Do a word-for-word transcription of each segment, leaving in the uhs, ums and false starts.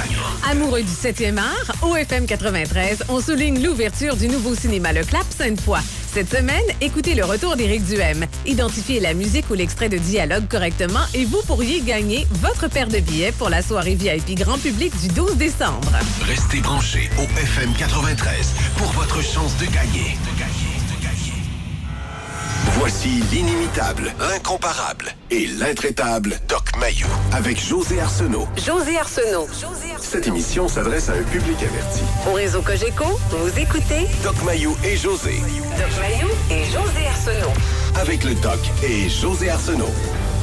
Amoureux du septième art, au F M quatre-vingt-treize, on souligne l'ouverture du nouveau cinéma Le Clap Sainte-Foy. Cette semaine, écoutez le retour d'Éric Duhem. Identifiez la musique ou l'extrait de dialogue correctement et vous pourriez gagner votre paire de billets pour la soirée V I P grand public du douze décembre. Restez branchés au F M quatre-vingt-treize pour votre chance de gagner. De gagner, de gagner. Voici l'inimitable, l'incomparable et l'intraitable Doc Mayou avec José Arsenault. José Arsenault. Cette émission s'adresse à un public averti. Au réseau Cogeco, vous écoutez Doc Mayou et José. Doc Mayou et José Arsenault. Avec le Doc et José Arsenault.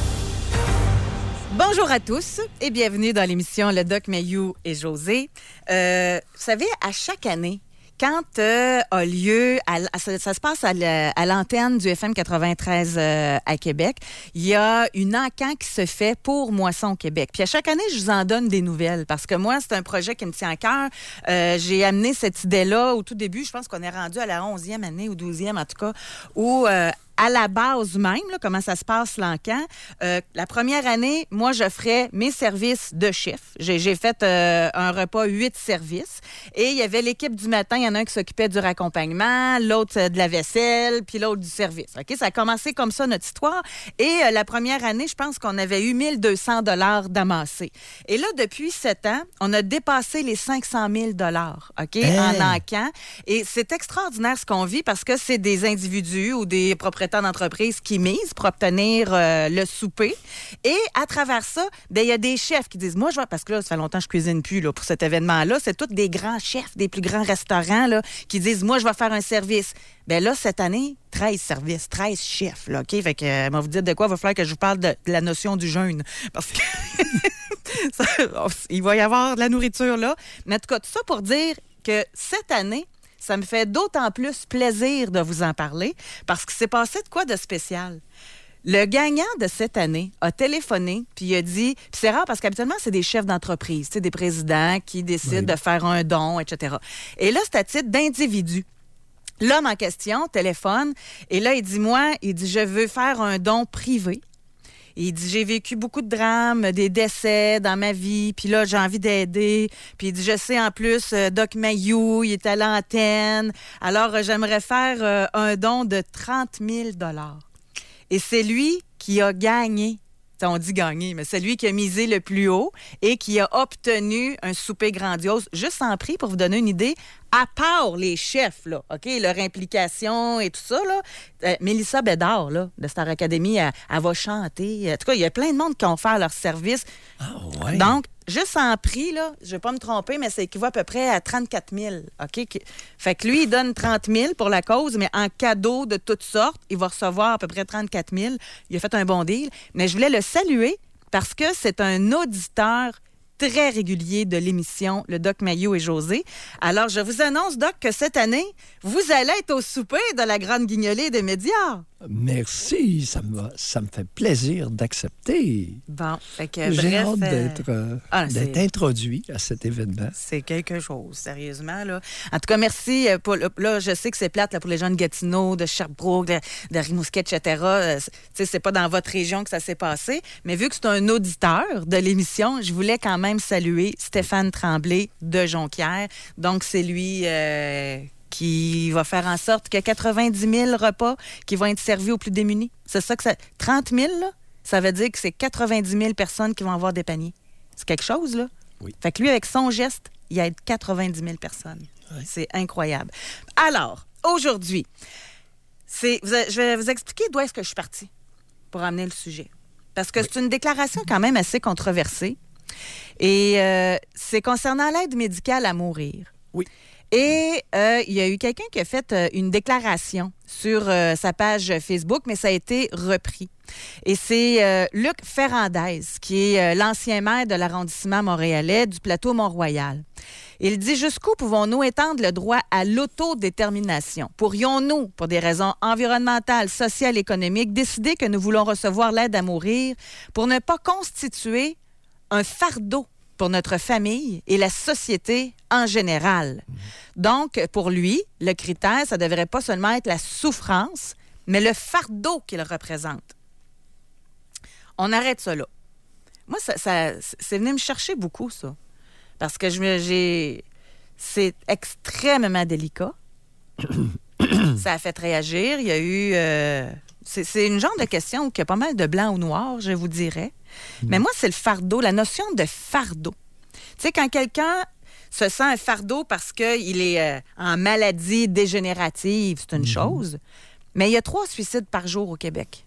Bonjour à tous et bienvenue dans l'émission Le Doc Mayou et José. Euh, vous savez, à chaque année, quand euh, a lieu, à, à, ça, ça se passe à, la, à l'antenne du F M quatre-vingt-treize euh, à Québec, il y a une encan qui se fait pour Moisson Québec. Puis à chaque année, je vous en donne des nouvelles parce que moi, c'est un projet qui me tient à cœur. Euh, j'ai amené cette idée-là au tout début. Je pense qu'on est rendu à la onzième année ou douzième en tout cas, où... Euh, à la base même, là, comment ça se passe l'encan. Euh, la première année, moi, je ferais mes services de chef. J'ai, j'ai fait euh, un repas, huit services. Et il y avait l'équipe du matin. Il y en a un qui s'occupait du raccompagnement, l'autre euh, de la vaisselle, puis l'autre du service. OK? Ça a commencé comme ça, notre histoire. Et euh, la première année, je pense qu'on avait eu mille deux cents dollars d'amassés. Et là, depuis sept ans, on a dépassé les cinq cent mille dollars, OK? Hey. En encan. Et c'est extraordinaire ce qu'on vit parce que c'est des individus ou des propriétaires d'entreprise qui misent pour obtenir euh, le souper. Et à travers ça, ben, il y a des chefs qui disent, moi, je vais, parce que là, ça fait longtemps que je cuisine plus là, pour cet événement-là, c'est tous des grands chefs, des plus grands restaurants là, qui disent, moi, je vais faire un service. Bien là, cette année, treize services, treize chefs, là, OK? Fait que, euh, moi, vous dites de quoi? Il va falloir que je vous parle de, de la notion du jeûne. Parce que ça, il va y avoir de la nourriture là. Mais en tout cas, tout ça pour dire que cette année, ça me fait d'autant plus plaisir de vous en parler parce que c'est passé de quoi de spécial. Le gagnant de cette année a téléphoné puis il a dit... Puis c'est rare parce qu'habituellement, c'est des chefs d'entreprise, des présidents qui décident oui. de faire un don, et cetera. Et là, c'est à titre d'individu. L'homme en question téléphone et là, il dit, moi, il dit, je veux faire un don privé. Il dit, j'ai vécu beaucoup de drames, des décès dans ma vie, puis là, j'ai envie d'aider. Puis il dit, je sais en plus, euh, Doc Mayou, il est à l'antenne. Alors, euh, j'aimerais faire euh, un don de trente mille dollars. Et c'est lui qui a gagné. On dit gagner, mais c'est lui qui a misé le plus haut et qui a obtenu un souper grandiose, juste en prix, pour vous donner une idée, à part les chefs, là, OK, leur implication et tout ça, là. Euh, Mélissa Bédard, là, de Star Academy, elle, elle va chanter. En tout cas, il y a plein de monde qui ont fait leur service. Ah ouais. Donc, juste en prix, là, je ne vais pas me tromper, mais ça équivaut à peu près à trente-quatre mille. OK? Fait que lui, il donne trente mille pour la cause, mais en cadeau de toutes sortes, il va recevoir à peu près trente-quatre mille. Il a fait un bon deal. Mais je voulais le saluer parce que c'est un auditeur très régulier de l'émission Le Doc Mayou et José. Alors, je vous annonce, Doc, que cette année, vous allez être au souper de la Grande Guignolée des médias. Merci, ça me, va, ça me fait plaisir d'accepter. Bon, fait que J'ai bref, hâte d'être, euh, ah, d'être introduit à cet événement. C'est quelque chose, sérieusement. Là. En tout cas, merci. Pour, là, je sais que c'est plate là, pour les gens de Gatineau, de Sherbrooke, de, de Rimouski, et cetera. C'est, c'est pas dans votre région que ça s'est passé, mais vu que c'est un auditeur de l'émission, je voulais quand même saluer Stéphane Tremblay de Jonquière. Donc, c'est lui... Euh, qui va faire en sorte qu'il y a quatre-vingt-dix mille repas qui vont être servis aux plus démunis. C'est ça que ça... trente mille, là, ça veut dire que c'est quatre-vingt-dix mille personnes qui vont avoir des paniers. C'est quelque chose, là? Oui. Fait que lui, avec son geste, il aide quatre-vingt-dix mille personnes. Oui. C'est incroyable. Alors, aujourd'hui, c'est... je vais vous expliquer d'où est-ce que je suis partie pour amener le sujet. Parce que oui. c'est une déclaration quand même assez controversée. Et euh, c'est concernant l'aide médicale à mourir. Oui. Et euh, il y a eu quelqu'un qui a fait euh, une déclaration sur euh, sa page Facebook, mais ça a été repris. Et c'est euh, Luc Ferrandez, qui est euh, l'ancien maire de l'arrondissement montréalais du plateau Mont-Royal. Il dit « Jusqu'où pouvons-nous étendre le droit à l'autodétermination? Pourrions-nous, pour des raisons environnementales, sociales, économiques, décider que nous voulons recevoir l'aide à mourir pour ne pas constituer un fardeau pour notre famille et la société en général. Donc, pour lui, le critère, ça ne devrait pas seulement être la souffrance, mais le fardeau qu'il représente. On arrête ça là. Moi, ça, ça, c'est venu me chercher beaucoup, ça. Parce que je me, j'ai... c'est extrêmement délicat. Ça a fait réagir. Il y a eu... Euh... C'est, c'est une genre de question où il y a pas mal de blanc ou noir, je vous dirais. Mmh. Mais moi, c'est le fardeau, la notion de fardeau. Tu sais, quand quelqu'un se sent un fardeau parce qu'il est euh, en maladie dégénérative, c'est une mmh. chose. Mais il y a trois suicides par jour au Québec.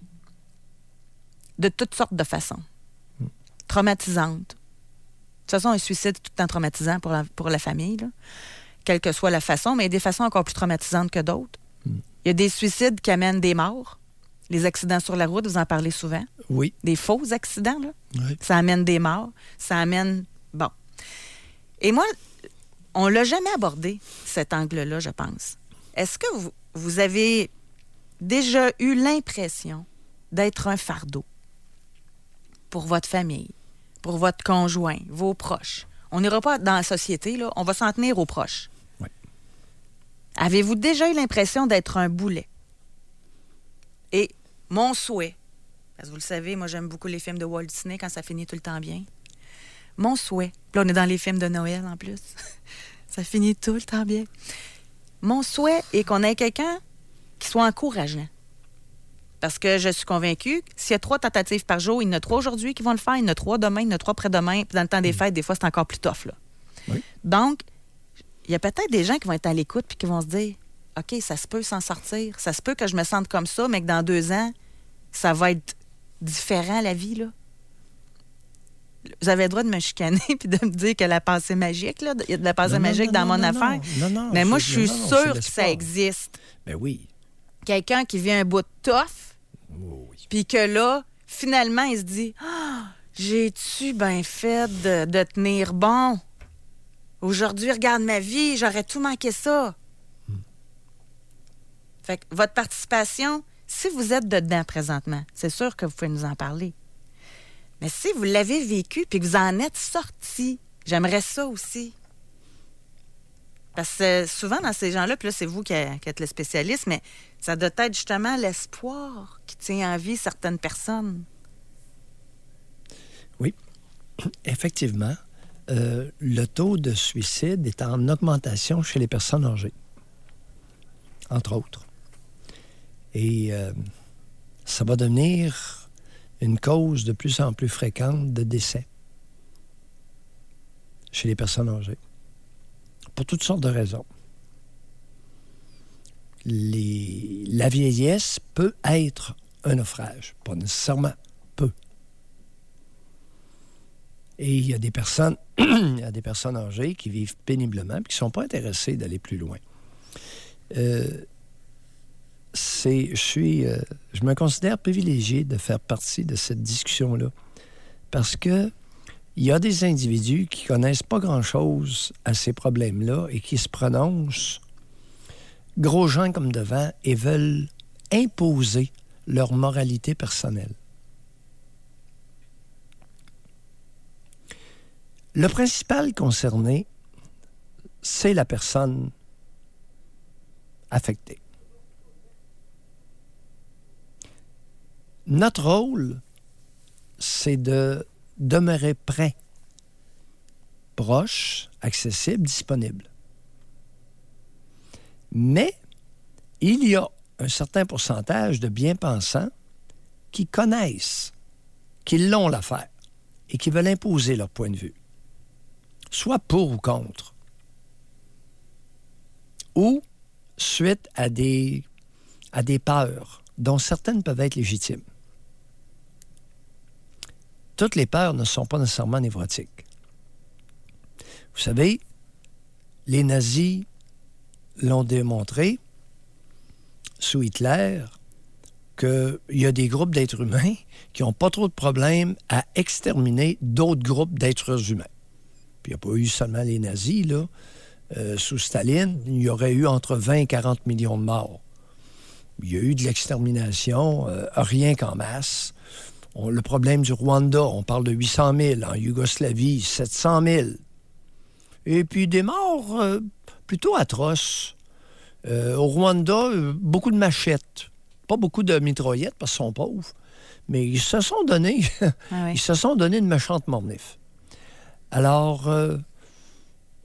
De toutes sortes de façons. Mmh. Traumatisantes. De toute façon, un suicide, c'est tout le temps traumatisant pour la, pour la famille, là. Quelle que soit la façon, mais il y a des façons encore plus traumatisantes que d'autres. Mmh. Il y a des suicides qui amènent des morts. Les accidents sur la route, vous en parlez souvent. Oui. Des faux accidents, là. Oui. Ça amène des morts. Ça amène... Bon. Et moi, on ne l'a jamais abordé, cet angle-là, je pense. Est-ce que vous, vous avez déjà eu l'impression d'être un fardeau pour votre famille, pour votre conjoint, vos proches? On n'ira pas dans la société, là. On va s'en tenir aux proches. Oui. Avez-vous déjà eu l'impression d'être un boulet? Et mon souhait, parce que vous le savez, moi, j'aime beaucoup les films de Walt Disney quand ça finit tout le temps bien. Mon souhait, puis là, on est dans les films de Noël en plus, ça finit tout le temps bien. Mon souhait est qu'on ait quelqu'un qui soit encourageant. Parce que je suis convaincue que s'il y a trois tentatives par jour, il y en a trois aujourd'hui qui vont le faire, il y en a trois demain, il y en a trois après-demain, puis dans le temps des fêtes, des fois, c'est encore plus tough, là. Oui. Donc, il y a peut-être des gens qui vont être à l'écoute puis qui vont se dire « OK, ça se peut s'en sortir. Ça se peut que je me sente comme ça, mais que dans deux ans, ça va être différent, la vie, là. » Vous avez le droit de me chicaner puis de me dire que la pensée magique, là, il y a de la pensée non, magique non, dans non, mon non, affaire. Non, non, mais moi, je suis non, non, sûre que ça existe. Ben oui. Quelqu'un qui vit un bout de tough, Oh, oui. puis que là, finalement, il se dit ah, « J'ai-tu bien fait de, de tenir bon? Aujourd'hui, regarde ma vie, j'aurais tout manqué ça. Hmm. » Fait que votre participation, si vous êtes dedans présentement, c'est sûr que vous pouvez nous en parler. Mais si vous l'avez vécu puis que vous en êtes sorti, j'aimerais ça aussi. Parce que souvent, dans ces gens-là, puis là, c'est vous qui, qui êtes le spécialiste, mais ça doit être justement l'espoir qui tient en vie certaines personnes. Oui, effectivement. Euh, le taux de suicide est en augmentation chez les personnes âgées, entre autres. Et euh, ça va devenir une cause de plus en plus fréquente de décès chez les personnes âgées, pour toutes sortes de raisons. Les... La vieillesse peut être un naufrage, pas nécessairement, peut. Et il y a des personnes, il y a des personnes âgées qui vivent péniblement et qui ne sont pas intéressées d'aller plus loin. Euh, c'est, je suis, euh, je me considère privilégié de faire partie de cette discussion-là parce que il y a des individus qui connaissent pas grand-chose à ces problèmes-là et qui se prononcent gros gens comme devant et veulent imposer leur moralité personnelle. Le principal concerné, c'est la personne affectée. Notre rôle, c'est de demeurer prêt, proche, accessible, disponible. Mais il y a un certain pourcentage de bien-pensants qui connaissent, qui l'ont l'affaire et qui veulent imposer leur point de vue, soit pour ou contre, ou suite à des, à des peurs dont certaines peuvent être légitimes. Toutes les peurs ne sont pas nécessairement névrotiques. Vous savez, les nazis l'ont démontré sous Hitler qu'il y a des groupes d'êtres humains qui n'ont pas trop de problèmes à exterminer d'autres groupes d'êtres humains. Puis il n'y a pas eu seulement les nazis, là. Euh, sous Staline, il y aurait eu entre vingt et quarante millions de morts. Il y a eu de l'extermination, euh, rien qu'en masse. On, le problème du Rwanda, on parle de huit cent mille. En Yougoslavie, sept cent mille. Et puis des morts euh, plutôt atroces. Euh, au Rwanda, euh, beaucoup de machettes. Pas beaucoup de mitraillettes parce qu'ils sont pauvres. Mais ils se sont donné, ah oui. ils se sont donné une méchante mornif. Alors, euh,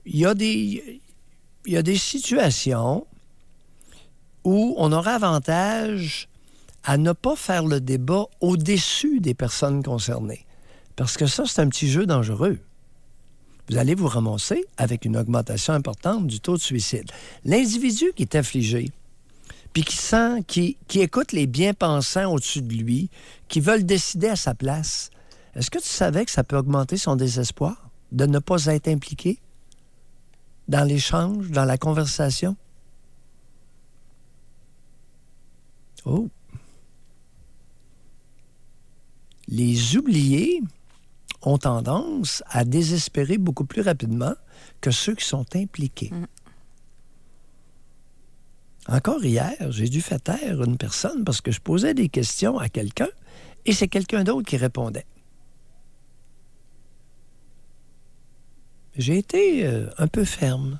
il y a des, il y a des situations où on aura avantage à ne pas faire le débat au-dessus des personnes concernées. Parce que ça, c'est un petit jeu dangereux. Vous allez vous ramasser avec une augmentation importante du taux de suicide. L'individu qui est affligé, puis qui sent, qui, qui écoute les bien-pensants au-dessus de lui, qui veulent décider à sa place, est-ce que tu savais que ça peut augmenter son désespoir de ne pas être impliqué dans l'échange, dans la conversation? Oh! Les oubliés ont tendance à désespérer beaucoup plus rapidement que ceux qui sont impliqués. Mm. Encore hier, j'ai dû faire taire une personne parce que je posais des questions à quelqu'un et c'est quelqu'un d'autre qui répondait. J'ai été euh, un peu ferme.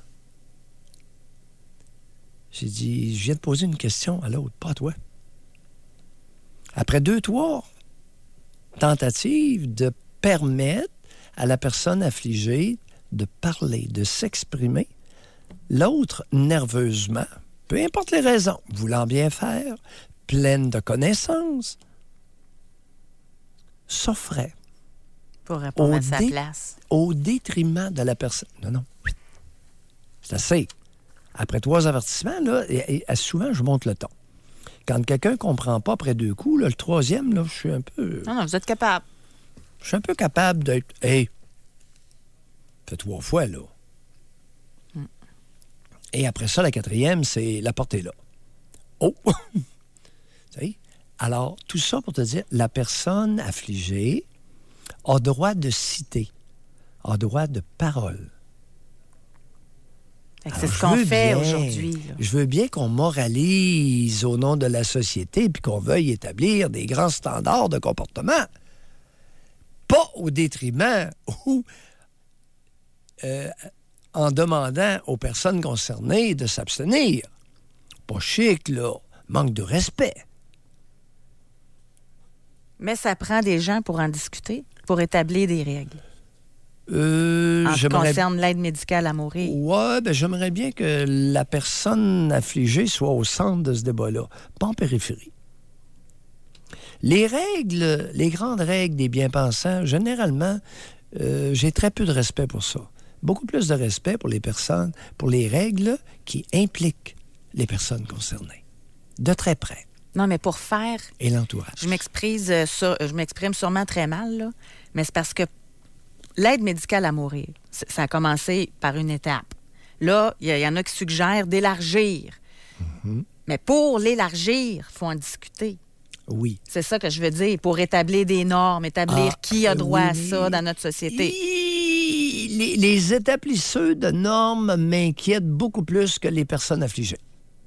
J'ai dit, je viens de poser une question à l'autre, pas à toi. Après deux, trois tentatives de permettre à la personne affligée de parler, de s'exprimer, l'autre, nerveusement, peu importe les raisons, voulant bien faire, pleine de connaissances, s'offrait. Pour répondre à sa dé- place. Au détriment de la personne. Non, non. C'est assez. Après trois avertissements, là, et, et souvent, je monte le ton. Quand quelqu'un ne comprend pas après deux coups, là, le troisième, là, je suis un peu... Non, non, vous êtes capable. Je suis un peu capable d'être... Hey, fait trois fois, là. Mm. Et après ça, la quatrième, c'est la portée là. Oh! Tu sais? Alors, tout ça pour te dire, la personne affligée a droit de citer, a droit de parole. Alors, c'est ce qu'on fait bien, aujourd'hui. Là. Je veux bien qu'on moralise au nom de la société puis qu'on veuille établir des grands standards de comportement. Pas au détriment ou euh, en demandant aux personnes concernées de s'abstenir. Pas chic, là. Manque de respect. Mais ça prend des gens pour en discuter, pour établir des règles. Euh, en ce qui concerne l'aide médicale à mourir. Oui, ben j'aimerais bien que la personne affligée soit au centre de ce débat-là, pas en périphérie. Les règles, les grandes règles des bien-pensants, généralement, euh, j'ai très peu de respect pour ça. Beaucoup plus de respect pour les personnes, pour les règles qui impliquent les personnes concernées, de très près. Non, mais pour faire... Et l'entourage. Je m'exprime, euh, sur, je m'exprime sûrement très mal, là, mais c'est parce que l'aide médicale à mourir, ça a commencé par une étape. Là, il y, y en a qui suggèrent d'élargir. Mm-hmm. Mais pour l'élargir, il faut en discuter. Oui. C'est ça que je veux dire, pour établir des normes, établir ah, qui a droit oui, à ça dans notre société. Les, les établisseurs de normes m'inquiètent beaucoup plus que les personnes affligées.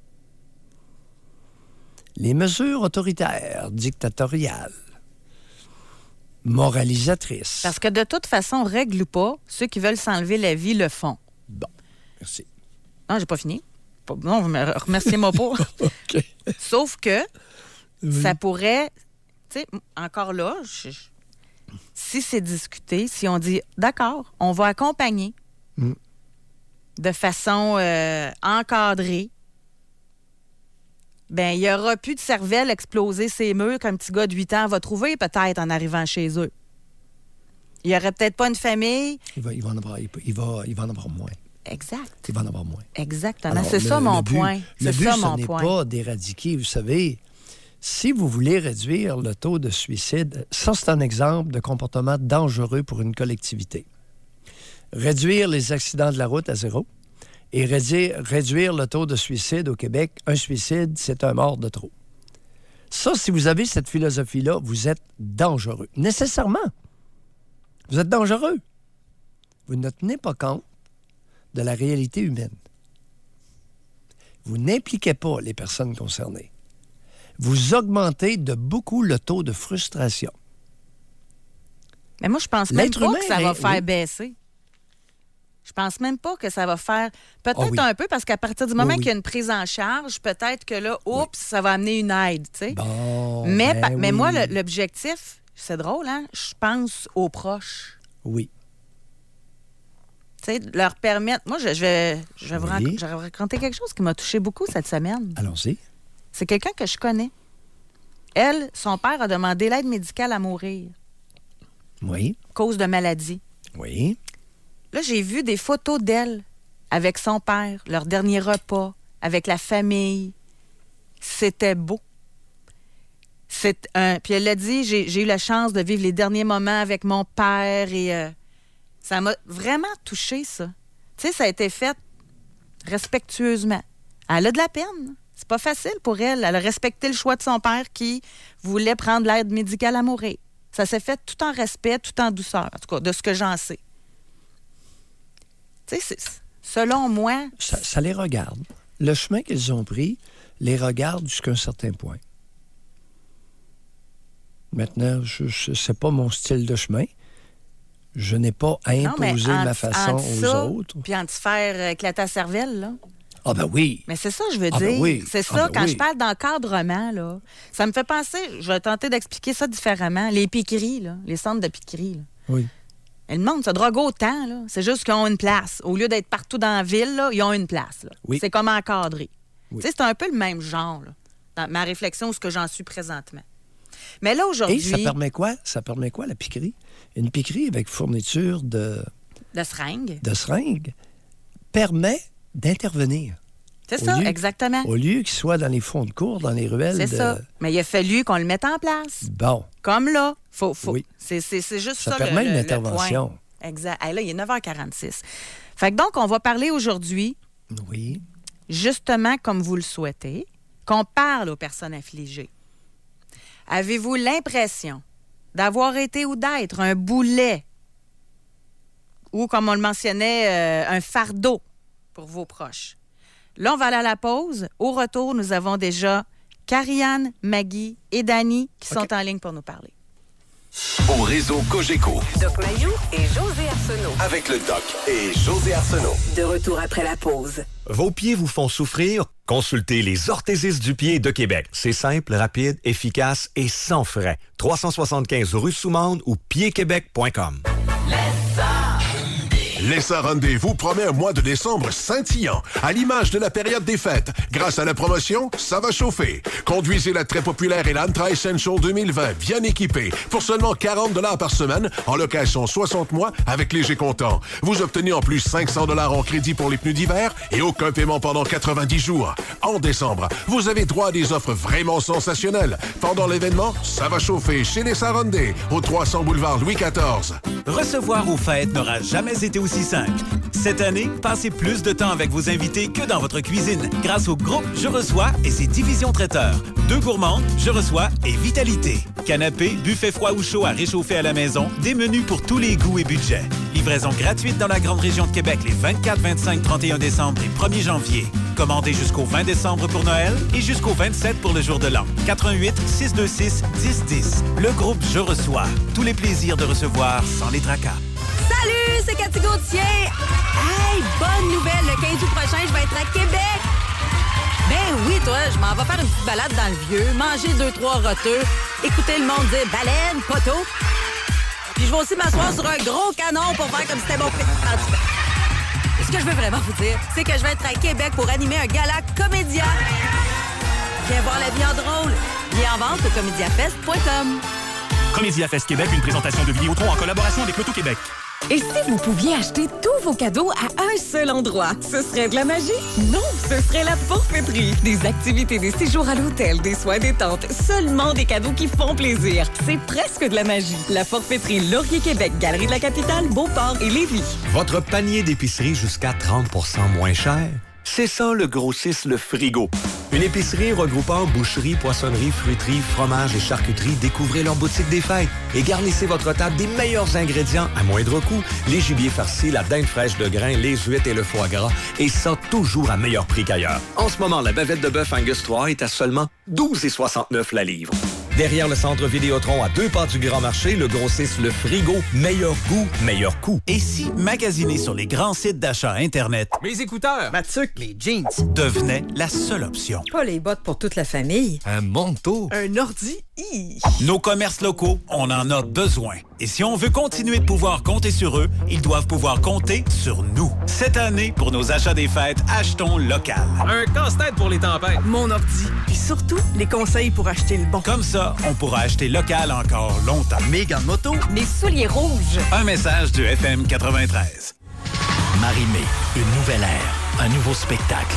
Les mesures autoritaires, dictatoriales, moralisatrices. Parce que de toute façon, règle ou pas, ceux qui veulent s'enlever la vie le font. Bon, merci. Non, j'ai pas fini. Non, remerciez-moi pas. OK. Sauf que oui. Ça pourrait... Tu sais, encore là, je, je, si c'est discuté, si on dit, d'accord, on va accompagner mm. de façon euh, encadrée, bien, il n'y aura plus de cervelle exploser ses murs qu'un petit gars de huit ans va trouver peut-être en arrivant chez eux. Il n'y aurait peut-être pas une famille. Il va, il va, en, avoir, il il va, il va en avoir moins. Exact. Il va en avoir moins. Exactement. Alors, c'est le, ça mon le but, point. Le c'est but, ça ce mon n'est point. pas d'éradiquer. Vous savez, si vous voulez réduire le taux de suicide, ça, c'est un exemple de comportement dangereux pour une collectivité. Réduire les accidents de la route à zéro et réduire, réduire le taux de suicide au Québec, un suicide, c'est un mort de trop. Ça, si vous avez cette philosophie-là, vous êtes dangereux. Nécessairement. Vous êtes dangereux. Vous ne tenez pas compte de la réalité humaine. Vous n'impliquez pas les personnes concernées. Vous augmentez de beaucoup le taux de frustration. Mais moi, je pense même L'être pas humain, que ça va hein, faire oui. baisser. Je pense même pas que ça va faire... Peut-être oh oui. un peu, parce qu'à partir du moment oui, oui. qu'il y a une prise en charge, peut-être que là, oups, oui. ça va amener une aide, tu sais. Bon, mais, ben pa- mais oui. moi, le, l'objectif, c'est drôle, hein? Je pense aux proches. Oui. Tu sais, leur permettre... Moi, je, je vais, je vais, Oui. vous, rac- je vais vous raconter quelque chose qui m'a touché beaucoup cette semaine. Allons-y. C'est quelqu'un que je connais. Elle, son père a demandé l'aide médicale à mourir, Oui. cause de maladie. Oui. Là, j'ai vu des photos d'elle avec son père, leur dernier repas, avec la famille. C'était beau. C'est un... Puis elle l'a dit, j'ai, j'ai eu la chance de vivre les derniers moments avec mon père et euh, ça m'a vraiment touchée, ça. Tu sais, ça a été fait respectueusement. Elle a de la peine. C'est pas facile pour elle. Elle a respecté le choix de son père qui voulait prendre l'aide médicale à mourir. Ça s'est fait tout en respect, tout en douceur, en tout cas, de ce que j'en sais. Tu sais, c'est- selon moi... Ça, ça les regarde. Le chemin qu'ils ont pris les regarde jusqu'à un certain point. Maintenant, je, je, c'est pas mon style de chemin. Je n'ai pas à Non, mais imposer entre- ma façon entre aux ça, autres. Puis en te faire éclater la cervelle, là. Ah ben oui. Mais c'est ça, je veux Ah, dire. ben oui. C'est Ah, ça, ben quand oui. je parle d'encadrement, là, ça me fait penser, je vais tenter d'expliquer ça différemment. Les piqueries, là, les centres de piquerie, là. Oui. Et le monde se drogue autant, là. C'est juste qu'ils ont une place. Au lieu d'être partout dans la ville, là, ils ont une place, là. Oui. C'est comme encadré. Oui. Tu sais, c'est un peu le même genre, là, dans ma réflexion, où ce que j'en suis présentement. Mais là, Et aujourd'hui... ça permet quoi? Ça permet quoi, la piquerie? Une piquerie avec fourniture de, De seringue. de seringues permet d'intervenir. C'est Au ça, lieu- exactement. Au lieu qu'il soit dans les fonds de cours, dans les ruelles. C'est de... ça. Mais il a fallu qu'on le mette en place. Bon. Comme là. Faut, faut. Oui. C'est, c'est, c'est juste ça, Ça le- permet le, une le intervention. point. Exact. Hey, là, il est neuf heures quarante-six. Fait que donc, on va parler aujourd'hui, Oui. justement comme vous le souhaitez, qu'on parle aux personnes affligées. Avez-vous l'impression d'avoir été ou d'être un boulet ou, comme on le mentionnait, euh, un fardeau pour vos proches? Là, on va aller à la pause. Au retour, nous avons déjà Karianne, Maggie et Dani qui OK. sont en ligne pour nous parler. Au réseau Cogeco, Doc Mayou et José Arsenault. avec le Doc et José Arsenault. De retour après la pause. Vos pieds vous font souffrir? Consultez les orthésistes du pied de Québec. C'est simple, rapide, efficace et sans frais. trois cent soixante-quinze rue Soumande ou pied québec point com. Lessa Hyundai vous promet un mois de décembre scintillant, à l'image de la période des fêtes. Grâce à la promotion, ça va chauffer. Conduisez la très populaire Elantra Essential deux mille vingt, bien équipée, pour seulement quarante dollars par semaine, en location soixante mois avec léger comptant. Vous obtenez en plus cinq cents dollars en crédit pour les pneus d'hiver et aucun paiement pendant quatre-vingt-dix jours. En décembre, vous avez droit à des offres vraiment sensationnelles. Pendant l'événement, ça va chauffer chez Lessa Hyundai, au trois cents boulevard Louis quatorze. Recevoir aux fêtes n'aura jamais été aussi simple. Cette année, passez plus de temps avec vos invités que dans votre cuisine grâce au groupe Je Reçois et ses divisions traiteurs. Deux gourmandes, Je Reçois et Vitalité. Canapé, buffet froid ou chaud à réchauffer à la maison, des menus pour tous les goûts et budgets. Livraison gratuite dans la grande région de Québec les vingt-quatre, vingt-cinq, trente et un décembre et premier janvier. Commandez jusqu'au vingt décembre pour Noël et jusqu'au vingt-sept pour le jour de l'an. quatre un huit, six deux six, dix dix. Le groupe Je Reçois. Tous les plaisirs de recevoir sans les tracas. Salut, c'est Cathy Gauthier. Hey, bonne nouvelle, le quinze août prochain, je vais être à Québec. Ben oui, toi, je m'en vais faire une petite balade dans le vieux, manger deux, trois roteux, écouter le monde dire baleine, poteau. Puis je vais aussi m'asseoir sur un gros canon pour faire comme si c'était mon pré... En tout cas, ce que je veux vraiment vous dire, c'est que je vais être à Québec pour animer un gala comédia. Viens voir la vie en drôle. Viens en vente au comédiafest point com. Comédia Fest Québec, une présentation de Vidéotron en collaboration avec Loto-Québec. Et si vous pouviez acheter tous vos cadeaux à un seul endroit, ce serait de la magie? Non, ce serait la Forfaiterie. Des activités, des séjours à l'hôtel, des soins détente, seulement des cadeaux qui font plaisir. C'est presque de la magie. La Forfaiterie Laurier-Québec, Galerie de la Capitale, Beauport et Lévis. Votre panier d'épicerie jusqu'à trente pour cent moins cher? C'est ça le grossiste Le Frigo. Une épicerie regroupant boucherie, poissonnerie, fruiterie, fromage et charcuterie. Découvrez leur boutique des fêtes et garnissez votre table des meilleurs ingrédients à moindre coût. Les gibiers farcis, la dinde fraîche de grains, les huîtres et le foie gras. Et ça, toujours à meilleur prix qu'ailleurs. En ce moment, la bavette de bœuf Angus trois est à seulement douze virgule soixante-neuf la livre. Derrière le centre Vidéotron, à deux pas du Grand Marché, le grossiste Le Frigo. Meilleur goût, meilleur coût. Et si magasiner sur les grands sites d'achat Internet Mes écouteurs, ma tuque, les jeans, devenait la seule option? Pas les bottes pour toute la famille. un manteau, Un ordi Hi. Nos commerces locaux, on en a besoin. Et si on veut continuer de pouvoir compter sur eux, ils doivent pouvoir compter sur nous. Cette année, pour nos achats des fêtes, achetons local. Un casse-tête pour les tempêtes. Mon ordi. Puis surtout, les conseils pour acheter le bon. Comme ça, on pourra acheter local encore longtemps. Mégane Moto. Mes souliers rouges. Un message du F M quatre-vingt-treize. Marie-Mé, une nouvelle ère, un nouveau spectacle.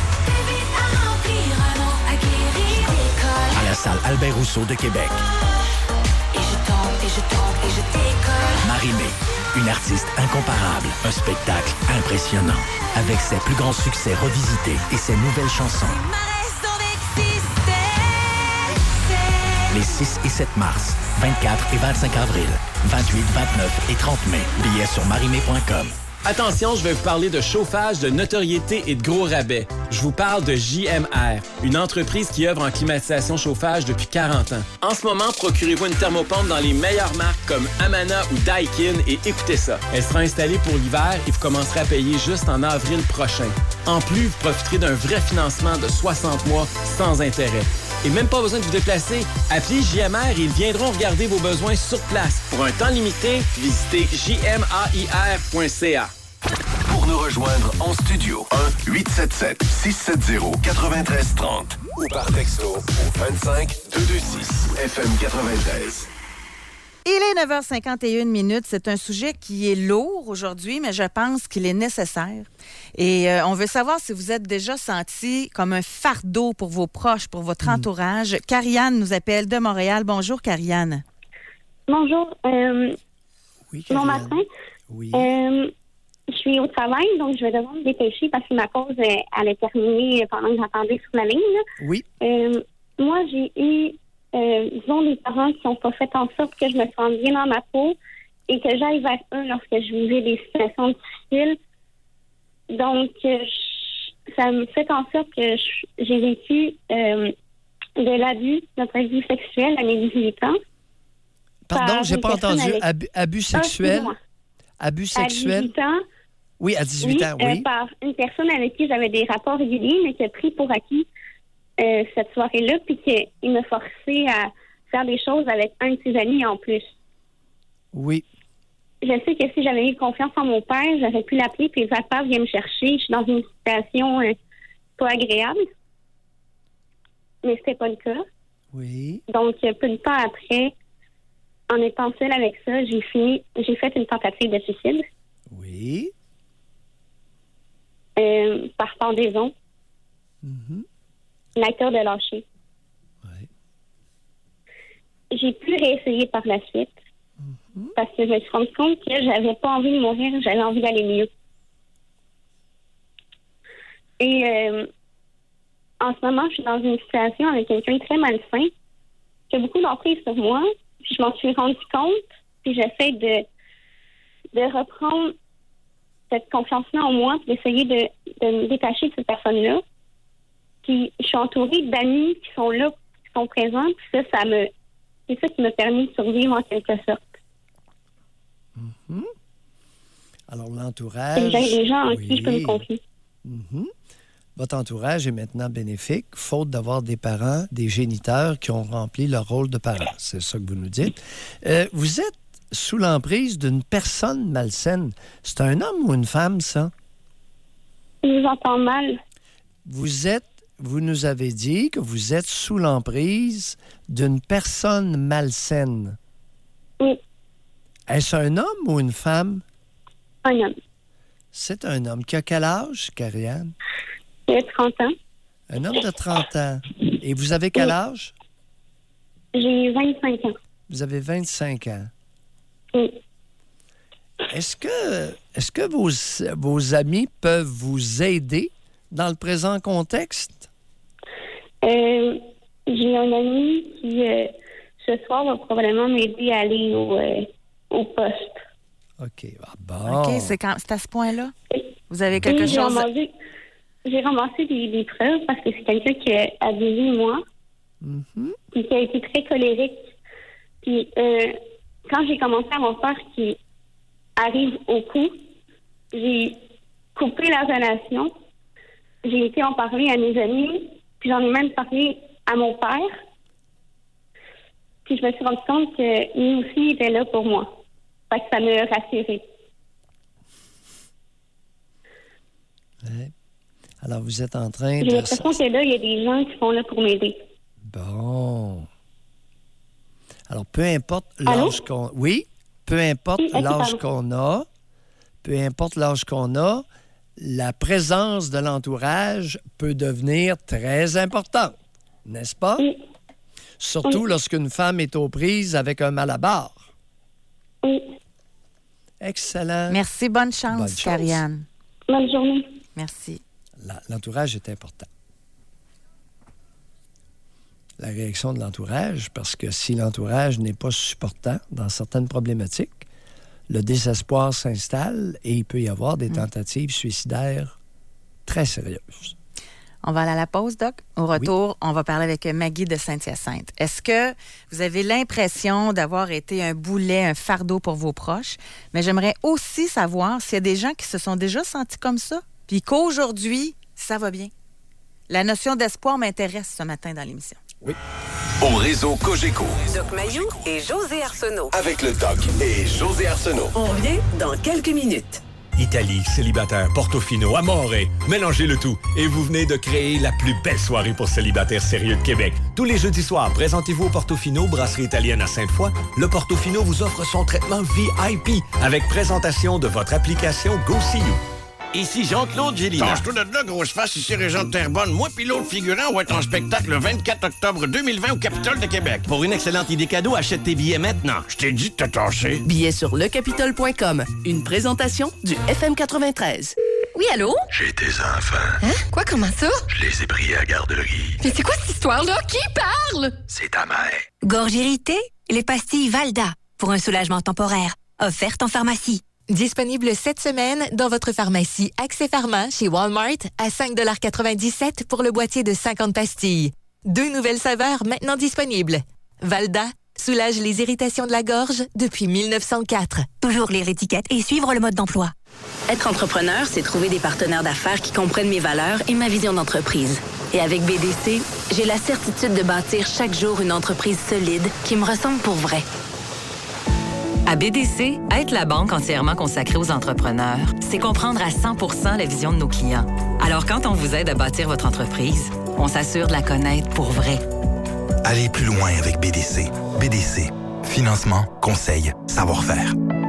À la salle Albert Rousseau de Québec. Et je tombe, et je tombe, et je décolle. Marie-Mé, une artiste incomparable, un spectacle impressionnant. Avec ses plus grands succès revisités et ses nouvelles chansons. Les six et sept mars, vingt-quatre et vingt-cinq avril, vingt-huit, vingt-neuf et trente mai. Billets sur marimé point com. Attention, je vais vous parler de chauffage, de notoriété et de gros rabais. Je vous parle de J M R, une entreprise qui œuvre en climatisation chauffage depuis quarante ans. En ce moment, procurez-vous une thermopompe dans les meilleures marques comme Amana ou Daikin et écoutez ça. Elle sera installée pour l'hiver et vous commencerez à payer juste en avril prochain. En plus, vous profiterez d'un vrai financement de soixante mois sans intérêt. Et même pas besoin de vous déplacer. Appelez J M R et ils viendront regarder vos besoins sur place. Pour un temps limité, visitez j m a i r point c a. Pour nous rejoindre en studio, un huit sept sept, six sept zéro, neuf trois trois zéro ou par texto au vingt-cinq deux cent vingt-six F M quatre-vingt-treize. Il est neuf heures cinquante et une minutes. C'est un sujet qui est lourd aujourd'hui, mais je pense qu'il est nécessaire. Et euh, on veut savoir si vous êtes déjà senti comme un fardeau pour vos proches, pour votre mmh. entourage. Carianne nous appelle de Montréal. Bonjour, Carianne. Bonjour. Euh, oui, bon matin. Oui. Euh, je suis au travail, donc je vais devoir me dépêcher parce que ma pause, elle est terminée pendant que j'attendais sur la ligne. Là. Oui. Euh, moi, j'ai eu... Euh, disons, des parents qui n'ont pas fait en sorte que je me sente bien dans ma peau et que j'aille vers eux lorsque je vivais des situations difficiles. Donc, euh, je, ça me fait en sorte que je, j'ai vécu euh, de l'abus de point de vue sexuel à mes dix-huit ans. Pardon, j'ai pas entendu. Avec... Abus, abus sexuel? Ah, abus sexuel? À dix-huit ans. Oui, à dix-huit oui, ans, oui. Euh, par une personne avec qui j'avais des rapports réguliers, mais qui a pris pour acquis Euh, cette soirée-là, puis qu'il m'a forcé à faire des choses avec un de ses amis en plus. Oui. Je sais que si j'avais eu confiance en mon père, j'aurais pu l'appeler, puis sa père vient me chercher. Je suis dans une situation euh, pas agréable. Mais c'était pas le cas. Oui. Donc, peu de temps après, en étant seule avec ça, j'ai fini, j'ai fait une tentative de suicide. Oui. Euh, par pendaison. Mm-hmm. L'acteur de lâcher. Oui. J'ai pu réessayer par la suite mm-hmm. parce que je me suis rendu compte que j'avais pas envie de mourir, j'avais envie d'aller mieux. Et euh, en ce moment, je suis dans une situation avec quelqu'un de très malsain qui a beaucoup d'emprise sur moi. Puis je m'en suis rendu compte, puis j'essaie de, de reprendre cette confiance-là en moi, puis d'essayer de, de me détacher de cette personne-là. Puis je suis entourée d'amis qui sont là, qui sont présents. Puis ça, ça me, c'est ça qui m'a permis de survivre en quelque sorte. Mm-hmm. Alors l'entourage. J'ai des gens en oui. qui je peux me confier. Mm-hmm. Votre entourage est maintenant bénéfique, faute d'avoir des parents, des géniteurs qui ont rempli leur rôle de parents. C'est ça que vous nous dites. Euh, vous êtes sous l'emprise d'une personne malsaine. C'est un homme ou une femme, ça? Je vous entends mal. Vous êtes Vous nous avez dit que vous êtes sous l'emprise d'une personne malsaine. Oui. Est-ce un homme ou une femme? Un homme. C'est un homme. Qui a quel âge, Carianne? J'ai trente ans. Un homme de trente ans. Et vous avez quel âge? J'ai vingt-cinq ans. Vous avez vingt-cinq ans. Oui. Est-ce que, est-ce que vos, vos amis peuvent vous aider dans le présent contexte? Euh, j'ai un ami qui, euh, ce soir, va probablement m'aider à aller au, euh, au poste. OK. Ah bon. OK, c'est, quand, c'est à ce point-là? Vous avez quelque oui, chose... J'ai ramassé, j'ai ramassé des, des preuves parce que c'est quelqu'un qui a abusé moi, mm-hmm. puis qui a été très colérique. Puis, euh, quand j'ai commencé à mon père qui arrive au coup, j'ai coupé la relation. J'ai été en parler à mes amis, puis j'en ai même parlé à mon père. Puis je me suis rendu compte que lui aussi il était là pour moi. Fait que ça m'a rassurée. Ouais. Alors, vous êtes en train J'ai de... l'impression que là, il y a des gens qui sont là pour m'aider. Bon. Alors, peu importe Allô? l'âge qu'on... Oui, peu importe Oui, l'âge qu'on a, peu importe l'âge qu'on a, la présence de l'entourage peut devenir très importante, n'est-ce pas? Oui. Surtout oui. lorsqu'une femme est aux prises avec un mal à barre. Oui. Excellent. Merci, bonne chance, bonne Karianne. Bonne journée. Merci. La, l'entourage est important. La réaction de l'entourage, parce que si l'entourage n'est pas supportant dans certaines problématiques, le désespoir s'installe et il peut y avoir des tentatives suicidaires très sérieuses. On va aller à la pause, Doc. Au retour, oui. on va parler avec Maggie de Saint-Hyacinthe. Est-ce que vous avez l'impression d'avoir été un boulet, un fardeau pour vos proches? Mais j'aimerais aussi savoir s'il y a des gens qui se sont déjà sentis comme ça, puis qu'aujourd'hui, ça va bien. La notion d'espoir m'intéresse ce matin dans l'émission. Oui. Au réseau Cogeco. Doc Mayou et José Arsenault. Avec le Doc et José Arsenault. On revient dans quelques minutes. Italie, célibataire, Portofino, Amore. Mélangez le tout et vous venez de créer la plus belle soirée pour célibataires sérieux de Québec. Tous les jeudis soirs, présentez-vous au Portofino, brasserie italienne à Sainte-Foy. Le Portofino vous offre son traitement V I P avec présentation de votre application GoSeeYou. Ici Jean-Claude Gélina. Change-toi de là, grosse face, ici Régent de Terrebonne. Moi puis l'autre figurant, on va être en spectacle le vingt-quatre octobre deux mille vingt au Capitole de Québec. Pour une excellente idée cadeau, achète tes billets maintenant. Je t'ai dit de te tâcher. Billets sur le capitole point com. Une présentation du F M quatre-vingt-treize. Oui, allô? J'ai tes enfants. Hein? Quoi, comment ça? Je les ai pris à la garderie. Mais c'est quoi cette histoire-là? Qui parle? C'est ta mère. Gorge irritée? Les pastilles Valda. Pour un soulagement temporaire. Offerte en pharmacie. Disponible cette semaine dans votre pharmacie Accès Pharma chez Walmart à cinq dollars quatre-vingt-dix-sept pour le boîtier de cinquante pastilles. Deux nouvelles saveurs maintenant disponibles. Valda soulage les irritations de la gorge depuis mille neuf cent quatre. Toujours lire l'étiquette et suivre le mode d'emploi. Être entrepreneur, c'est trouver des partenaires d'affaires qui comprennent mes valeurs et ma vision d'entreprise. Et avec B D C, j'ai la certitude de bâtir chaque jour une entreprise solide qui me ressemble pour vrai. À B D C, être la banque entièrement consacrée aux entrepreneurs, c'est comprendre à cent pour cent la vision de nos clients. Alors quand on vous aide à bâtir votre entreprise, on s'assure de la connaître pour vrai. Allez plus loin avec B D C. B D C. Financement, conseil, savoir-faire.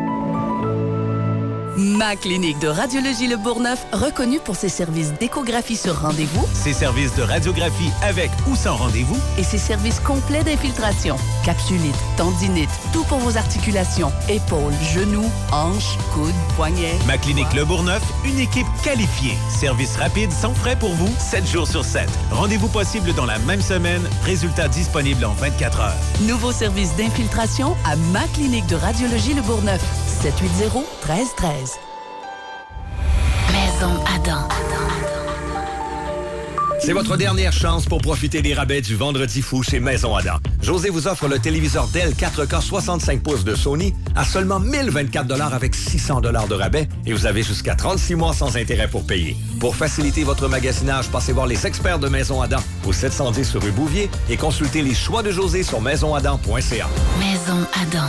Ma clinique de radiologie Le Bourgneuf, reconnue pour ses services d'échographie sur rendez-vous, ses services de radiographie avec ou sans rendez-vous et ses services complets d'infiltration. Capsulite, tendinite, tout pour vos articulations, épaules, genoux, hanches, coudes, poignets. Ma clinique Le Bourgneuf, une équipe qualifiée. Service rapide sans frais pour vous, sept jours sur sept. Rendez-vous possible dans la même semaine. Résultats disponibles en vingt-quatre heures. Nouveau service d'infiltration à ma clinique de radiologie Le Bourgneuf. sept huit zéro, un trois un trois. Maison Adam. C'est votre dernière chance pour profiter des rabais du Vendredi fou chez Maison Adam. José vous offre le téléviseur Dell quatre K soixante-cinq pouces de Sony à seulement mille vingt-quatre dollars avec six cents dollars de rabais et vous avez jusqu'à trente-six mois sans intérêt pour payer. Pour faciliter votre magasinage, passez voir les experts de Maison Adam au sept cent dix rue Bouvier et consultez les choix de José sur maison adam point c a. Maison Adam.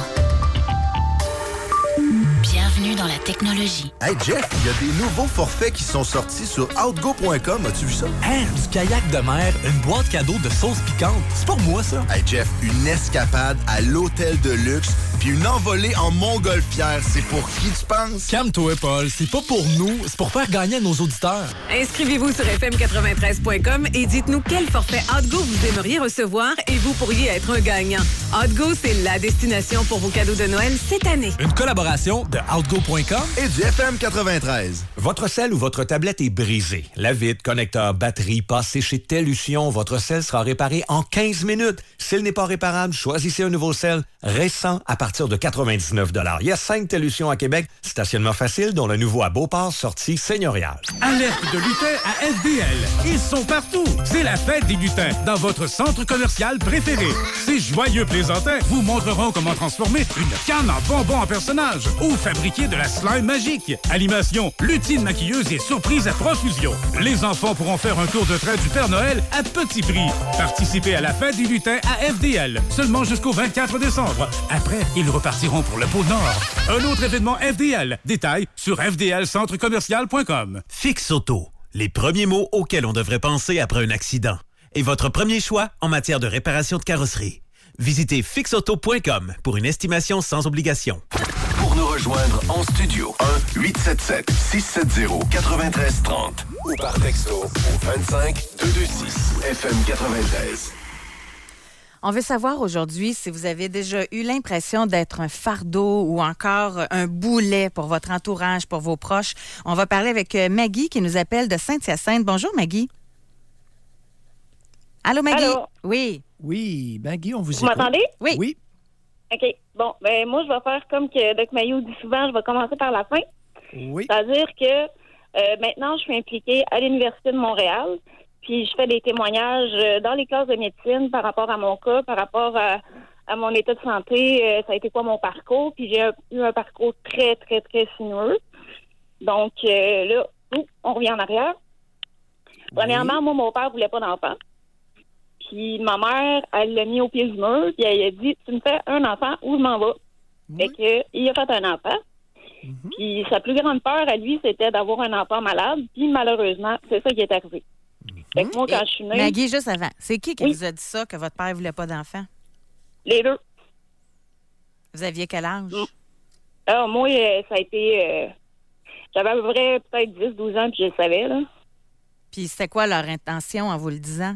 Bienvenue dans la technologie. Hey Jeff, il y a des nouveaux forfaits qui sont sortis sur outgo point com. As-tu vu ça? Hein, du kayak de mer, une boîte cadeau de sauce piquante. C'est pour moi, ça. Hey Jeff, une escapade à l'hôtel de luxe puis une envolée en montgolfière. C'est pour qui tu penses? Calme-toi, Paul. C'est pas pour nous, c'est pour faire gagner à nos auditeurs. Inscrivez-vous sur f m quatre-vingt-treize point com et dites-nous quel forfait Outgo vous aimeriez recevoir et vous pourriez être un gagnant. Outgo, c'est la destination pour vos cadeaux de Noël cette année. Une collaboration de outgo point com et du F M quatre-vingt-treize. Votre sel ou votre tablette est brisé. La vitre, connecteur, batterie, passez chez Tellution. Votre sel sera réparé en quinze minutes. S'il n'est pas réparable, choisissez un nouveau sel récent à partir partir de quatre-vingt-dix-neuf dollars. Il y a cinq Télévisions à Québec. Stationnement facile, dont le nouveau à Beauport, sortie seigneuriale. Alerte de lutins à F D L. Ils sont partout. C'est la fête des lutins dans votre centre commercial préféré. Ces joyeux plaisantins vous montreront comment transformer une canne en bonbon en personnage ou fabriquer de la slime magique. Animation, lutine maquilleuse et surprise à profusion. Les enfants pourront faire un tour de train du Père Noël à petit prix. Participez à la fête des lutins à F D L, seulement jusqu'au vingt-quatre décembre. Après, ils repartiront pour le pôle Nord. Un autre événement F D L. Détails sur f d l centre commercial point com. Fix Auto, les premiers mots auxquels on devrait penser après un accident. Et votre premier choix en matière de réparation de carrosserie. Visitez fixe auto point com pour une estimation sans obligation. Pour nous rejoindre en studio, un huit sept sept six sept zéro neuf trois trois zéro ou par texto au vingt-cinq deux cent vingt-six F M quatre-vingt-treize. On veut savoir aujourd'hui si vous avez déjà eu l'impression d'être un fardeau ou encore un boulet pour votre entourage, pour vos proches. On va parler avec Maggie qui nous appelle de Saint-Hyacinthe. Bonjour Maggie. Allô Maggie? Allô? Oui. Oui, Maggie, on vous écoute. Vous m'entendez? Oui. Oui. OK. Bon, ben moi, je vais faire comme que Doc Mayou dit souvent, je vais commencer par la fin. Oui. C'est-à-dire que euh, maintenant, je suis impliquée à l'Université de Montréal, puis je fais des témoignages euh, dans les classes de médecine par rapport à mon cas, par rapport à, à mon état de santé, euh, ça a été quoi mon parcours, puis j'ai un, eu un parcours très, très, très sinueux. Donc euh, là, on revient en arrière. Oui. Premièrement, moi, mon père voulait pas d'enfant. Puis ma mère, elle l'a mis au pied du mur, puis elle a dit, tu me fais un enfant ou je m'en vais. Oui. Fait que, il a fait un enfant. Mm-hmm. Puis sa plus grande peur à lui, c'était d'avoir un enfant malade. Puis malheureusement, c'est ça qui est arrivé. Mm-hmm. Fait que moi, quand Et je suis née... Maggie, juste avant, c'est qui qui oui. vous a dit ça, que votre père voulait pas d'enfant? Les deux. Vous aviez quel âge? Mm. Alors, moi, euh, ça a été... Euh, j'avais à peu près peut-être dix douze ans, puis je le savais, là. Puis c'était quoi leur intention en vous le disant?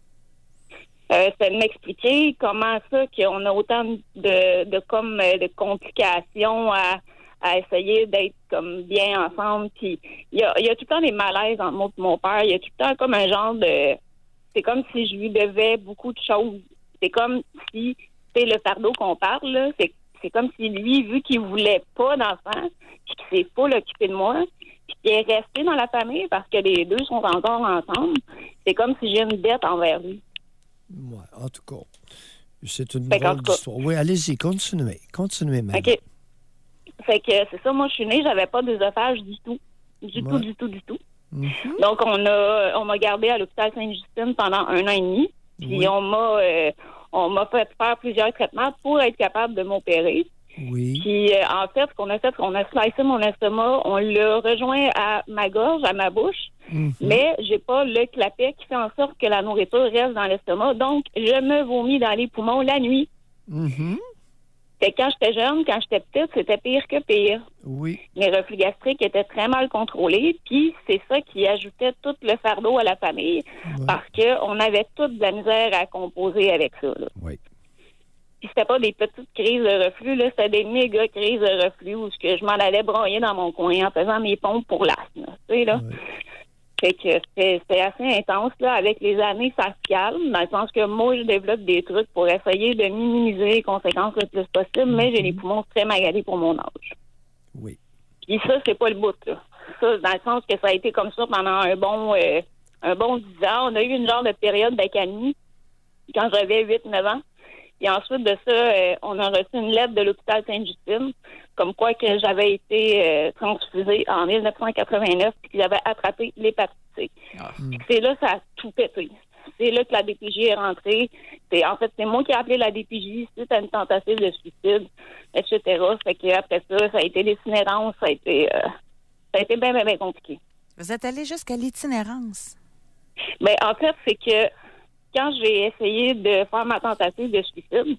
Euh, c'est de m'expliquer comment ça qu'on a autant de, de comme de complications à, à essayer d'être comme bien ensemble. Puis il y a, y a tout le temps des malaises entre moi et mon père. Il y a tout le temps comme un genre de... C'est comme si je lui devais beaucoup de choses. C'est comme si, c'est le fardeau qu'on parle, là, c'est, c'est comme si lui, vu qu'il voulait pas d'enfant, puis qu'il s'est pas occupé de moi, puis qu'il est resté dans la famille parce que les deux sont encore ensemble, c'est comme si j'ai une dette envers lui. Ouais, en tout cas, c'est une drôle d'histoire. Oui, allez-y, continuez. Continuez, même. OK. Fait que c'est ça, moi, je suis née, j'avais pas d'œsophage du tout. Du ouais. tout, du tout, du tout. Mm-hmm. Donc, on a on m'a gardé à l'hôpital Sainte-Justine pendant un an et demi. Puis, oui. on m'a euh, on m'a fait faire plusieurs traitements pour être capable de m'opérer. Oui. Puis, euh, en fait, ce qu'on a fait, c'est qu'on a slicé mon estomac, on l'a rejoint à ma gorge, à ma bouche, mm-hmm. mais j'ai pas le clapet qui fait en sorte que la nourriture reste dans l'estomac. Donc, je me vomis dans les poumons la nuit. Mm-hmm. Fait que quand j'étais jeune, quand j'étais petite, c'était pire que pire. Oui. Mes reflux gastriques étaient très mal contrôlés, puis c'est ça qui ajoutait tout le fardeau à la famille, ouais. parce qu'on avait toute de la misère à composer avec ça, là. Oui. Puis c'était pas des petites crises de reflux, là, c'était des méga crises de reflux où que je m'en allais broyer dans mon coin en faisant mes pompes pour l'asthme, tu sais, là. Oui. Fait que c'était, c'était assez intense, là. Avec les années, ça se calme, dans le sens que moi, je développe des trucs pour essayer de minimiser les conséquences le plus possible, mm-hmm. mais j'ai les poumons très magadés pour mon âge. Oui. Puis ça, c'est pas le bout, là. Ça, dans le sens que ça a été comme ça pendant un bon euh, un bon dix ans. On a eu une genre de période d'accalmie quand j'avais huit neuf ans. Et ensuite de ça, euh, on a reçu une lettre de l'hôpital Sainte-Justine, comme quoi que j'avais été euh, transfusée en dix-neuf cent quatre-vingt-neuf et que j'avais attrapé l'hépatite C. Ah. C'est là que ça a tout pété. C'est là que la D P J est rentrée. C'est, en fait, c'est moi qui ai appelé la D P J suite à une tentative de suicide, et cetera. Fait qu'après ça, ça a été l'itinérance, ça a été, euh, ça a été bien, bien, bien compliqué. Vous êtes allé jusqu'à l'itinérance? Bien, en fait, c'est que quand j'ai essayé de faire ma tentative de suicide,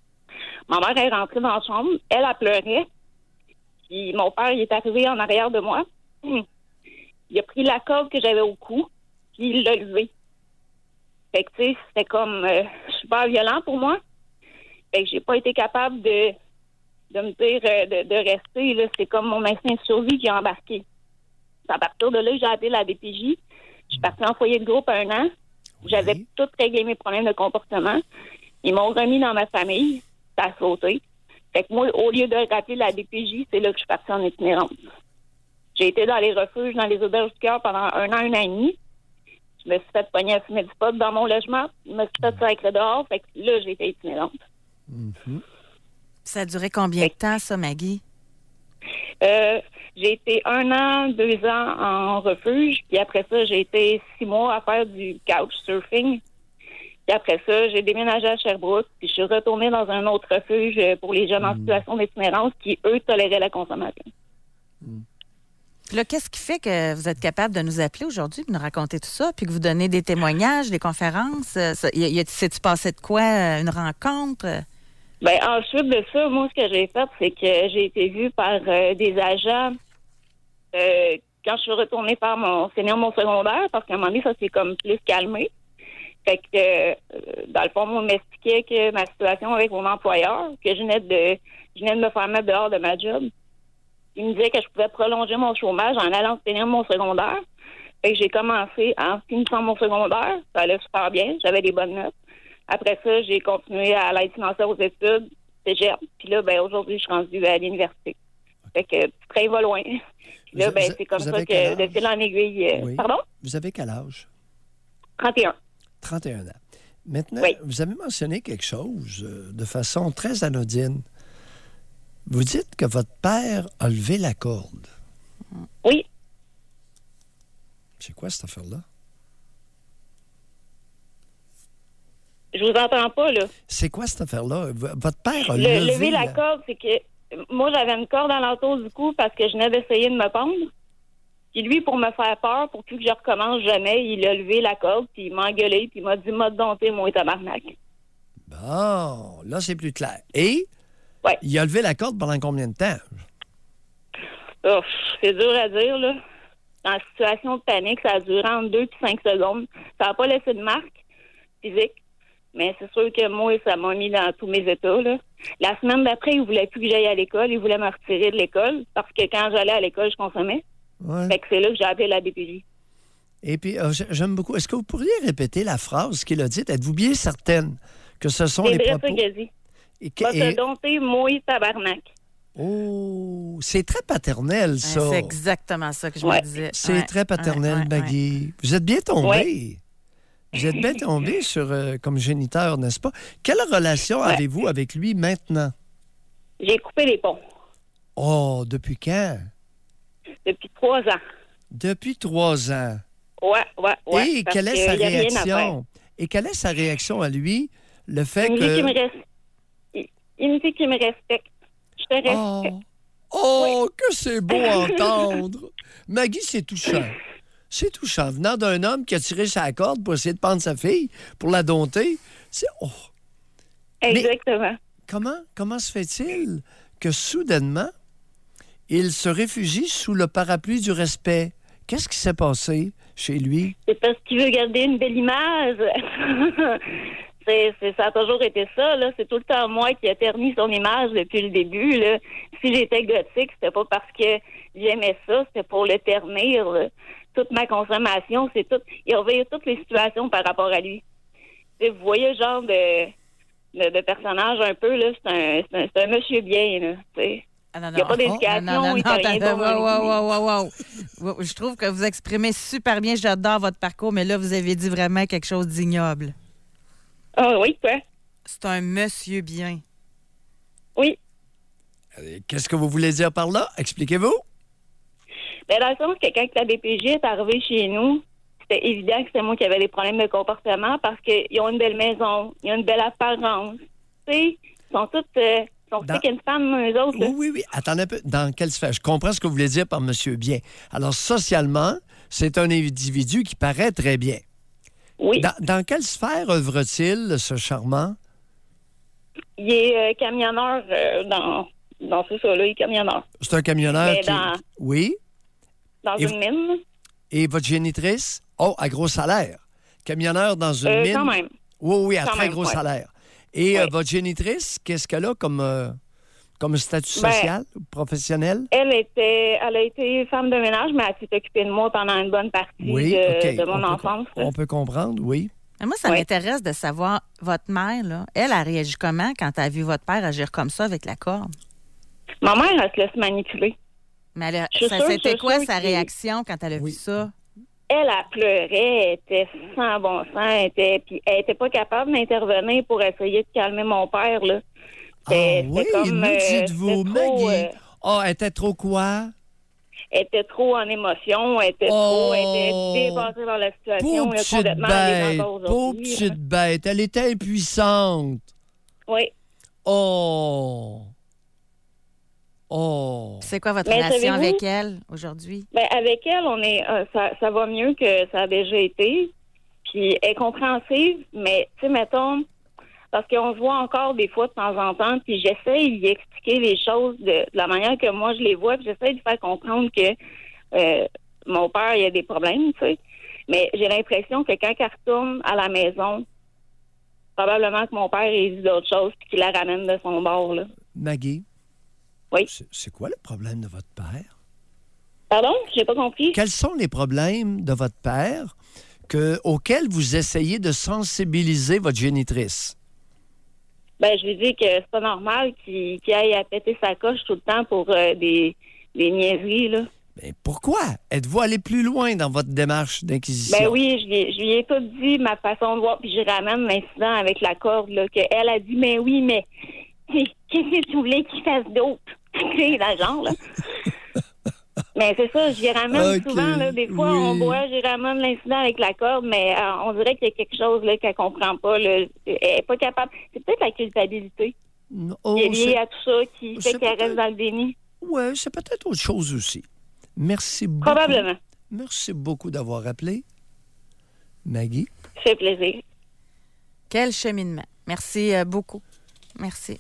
ma mère est rentrée dans la chambre, elle a pleuré, puis mon père il est arrivé en arrière de moi. Il a pris la corde que j'avais au cou, puis il l'a levée. Fait que, tu sais, c'était comme euh, super violent pour moi. Fait que j'ai pas été capable de, de me dire euh, de, de rester. Là. C'est comme mon instinct de survie qui a embarqué. À partir de là, j'ai appelé la D P J. Je suis partie en foyer de groupe un an. J'avais oui. tout réglé mes problèmes de comportement. Ils m'ont remis dans ma famille. Ça a sauté. Fait que moi, au lieu de rappeler la D P J, c'est là que je suis partie en itinérance. J'ai été dans les refuges, dans les auberges du cœur pendant un an, un an et demi. Je me suis fait pogner à fumer du pot dans mon logement. Je me suis fait sacrer dehors. Fait que là, j'ai été itinérante. Mm-hmm. Ça a duré combien de temps, ça, Maggie? Euh, j'ai été un an, deux ans en refuge. Puis après ça, j'ai été six mois à faire du couchsurfing. Puis après ça, j'ai déménagé à Sherbrooke. Puis je suis retournée dans un autre refuge pour les jeunes en situation d'itinérance qui, eux, toléraient la consommation. Mm. Puis là, qu'est-ce qui fait que vous êtes capable de nous appeler aujourd'hui, de nous raconter tout ça, puis que vous donnez des témoignages, des conférences? S'est-tu passé de quoi, une rencontre? Bien, ensuite de ça, moi, ce que j'ai fait, c'est que j'ai été vue par euh, des agents euh, quand je suis retournée faire mon finir mon secondaire, parce qu'à un moment donné, ça s'est comme plus calmé. Fait que, euh, dans le fond, on m'expliquait que ma situation avec mon employeur, que je venais de, je venais de me faire mettre dehors de ma job. Il me disait que je pouvais prolonger mon chômage en allant finir mon secondaire. Fait que j'ai commencé en finissant mon secondaire. Ça allait super bien. J'avais des bonnes notes. Après ça, j'ai continué à l'aide financière aux études, cégep. Puis là, ben aujourd'hui, je suis rendue à l'université. Fait que le train va loin. Puis là, ben, c'est comme ça que de fil en aiguille... Euh, oui. Pardon? Vous avez quel âge? trente et un. trente et un ans. Maintenant, oui. Vous avez mentionné quelque chose euh, de façon très anodine. Vous dites que votre père a levé la corde. Oui. C'est quoi cette affaire-là? Je vous entends pas, là. C'est quoi cette affaire-là? Votre père a Le, levé... lever la, la corde, c'est que moi, j'avais une corde à l'entour du cou parce que je venais d'essayer de me pendre. Puis lui, pour me faire peur, pour plus que je recommence jamais, il a levé la corde, puis il m'a engueulé, puis il m'a dit « M'a dompté, moi, tabarnak ». Bon, là, c'est plus clair. Et... Ouais. Il a levé la corde pendant combien de temps? Oh, c'est dur à dire, là. En situation de panique, ça a duré entre deux et cinq secondes. Ça n'a pas laissé de marque physique, mais c'est sûr que moi, ça m'a mis dans tous mes états, là. La semaine d'après, il ne voulait plus que j'aille à l'école. Il voulait me retirer de l'école parce que quand j'allais à l'école, je consommais. Ouais. Fait que c'est là que j'ai appelé la D P J. Et puis, euh, j'aime beaucoup. Est-ce que vous pourriez répéter la phrase qu'il a dite? Êtes-vous bien certaine que ce sont c'est les propos... propos... C'est vrai ça qu'il a dit. Et que, Va te et... dompter, moi, tabarnak. Oh, c'est très paternel, ça. Ouais, c'est exactement ça que je ouais. me disais. C'est ouais. très paternel, ouais, Maggie. Ouais. Vous êtes bien tombé. Ouais. Vous êtes bien tombé sur, euh, comme géniteur, n'est-ce pas? Quelle relation ouais. avez-vous avec lui maintenant? J'ai coupé les ponts. Oh, depuis quand? Depuis trois ans. Depuis trois ans. Ouais, ouais, ouais. Et quelle est sa réaction? Et quelle est sa réaction à lui? Le fait il que... Me res... Il me dit qu'il me respecte. Je te respecte. Oh, oh oui. Que c'est beau à entendre. Maggie, c'est touchant. C'est touchant. Venant d'un homme qui a tiré sa corde pour essayer de prendre sa fille, pour la dompter, c'est... Oh. Exactement. Mais comment, comment se fait-il que soudainement, il se réfugie sous le parapluie du respect? Qu'est-ce qui s'est passé chez lui? C'est parce qu'il veut garder une belle image. c'est, c'est, ça a toujours été ça. Là. C'est tout le temps moi qui a terni son image depuis le début. Là. Si j'étais gothique, c'était pas parce que j'aimais ça, c'était pour le ternir. Là. Toute ma consommation, c'est tout. Il revient toutes les situations par rapport à lui. T'sais, vous voyez le genre de, de, de personnage un peu, là, c'est un, c'est un, c'est un monsieur bien, là, t'sais. Ah non, non. Il n'y a pas d'éducation, oh, non, non, non, il n'y a rien non, pour wow, wow, wow, wow. Je trouve que vous exprimez super bien. J'adore votre parcours, mais là, vous avez dit vraiment quelque chose d'ignoble. Ah oh, oui, quoi? C'est un monsieur bien. Oui. Qu'est-ce que vous voulez dire par là? Expliquez-vous. Bien, dans le sens que quand la D P J est arrivée chez nous, c'était évident que c'était moi qui avais des problèmes de comportement parce qu'ils ont une belle maison, ils ont une belle apparence. Tu sais, ils sont toutes... Euh, Ils sont Dans... une femme, eux autres. Là. Oui, oui, oui. Attendez un peu. Dans quelle sphère? Je comprends ce que vous voulez dire par monsieur bien. Alors, socialement, c'est un individu qui paraît très bien. Oui. Dans, dans quelle sphère œuvre-t-il, ce charmant? Il est euh, camionneur euh, dans, dans ce ça-là, il est camionneur. C'est un camionneur Mais qui... dans... Oui. Dans et une mine. Et votre génitrice? Oh, à gros salaire. Camionneur dans une euh, mine? Quand même. Oui, oui, à quand très même, gros ouais. salaire. Et oui. euh, votre génitrice, qu'est-ce qu'elle a comme, euh, comme statut social ben, ou professionnel? Elle était, elle a été femme de ménage, mais elle s'est occupée de moi pendant une bonne partie oui, de, okay. de mon on enfance. Peut, on peut comprendre, oui. Mais moi, ça Ouais. m'intéresse de savoir, votre mère, là, elle a réagi comment quand elle a vu votre père agir comme ça avec la corde? Ma mère, elle se laisse manipuler. Mais elle a- Je suis ça, sûre, je c'était suis quoi sûre sa qu'il- réaction quand elle a vu ça? Elle, elle pleurait, elle était sans bon sens, elle était, puis elle était pas capable d'intervenir pour essayer de calmer mon père, là. Ah C'était- oui, c'était comme, nous euh, dites-vous, c'était trop, Maggie. euh, Ah, elle était trop quoi? elle était trop en émotion, elle était trop, elle était dépassée dans la situation, Pauvre elle a petite complètement allé bête, encore pauvre aujourd'hui. là. petite bête. Elle était impuissante. Oui. Oh! Oh! C'est quoi votre Mais relation savez-vous- avec elle aujourd'hui? Ben, avec elle, on est, euh, ça, ça va mieux que ça a déjà été. Puis elle est compréhensive, mais tu sais, mettons, parce qu'on se voit encore des fois de temps en temps, puis j'essaie d'y expliquer les choses de, de la manière que moi je les vois, puis j'essaie de faire comprendre que euh, mon père, il y a des problèmes, tu sais. Mais j'ai l'impression que quand elle retourne à la maison, probablement que mon père, il dit d'autres choses, puis qu'il la ramène de son bord, là. Maggie? Oui. C'est, c'est quoi le problème de votre père? Pardon? J'ai pas compris. Quels sont les problèmes de votre père que, auxquels vous essayez de sensibiliser votre génitrice? Ben, je lui dis que c'est pas normal qu'il, qu'il aille à péter sa coche tout le temps pour euh, des, des niaiseries, là. Mais pourquoi? Êtes-vous allé plus loin dans votre démarche d'inquisition? Ben oui, je lui, ai- je lui ai tout dit, ma façon de voir, puis je ramène l'incident avec la corde, là, qu'elle a dit, mais oui, mais qu'est-ce que tu voulais qu'il fasse d'autre? Tu sais, dans le genre, là. Mais c'est ça, j'y ramène Ok, souvent, là, des fois, oui. on voit, j'y ramène l'incident avec la corde, mais euh, on dirait qu'il y a quelque chose, là, qu'elle comprend pas, là. Elle est pas capable. C'est peut-être la culpabilité Oh, qui est liée c'est- à tout ça, qui fait c'est qu'elle reste dans le déni. Ouais, c'est peut-être autre chose aussi. Merci beaucoup. Probablement. Merci beaucoup d'avoir appelé. Maggie? Ça fait plaisir. Quel cheminement. Merci euh, beaucoup. Merci.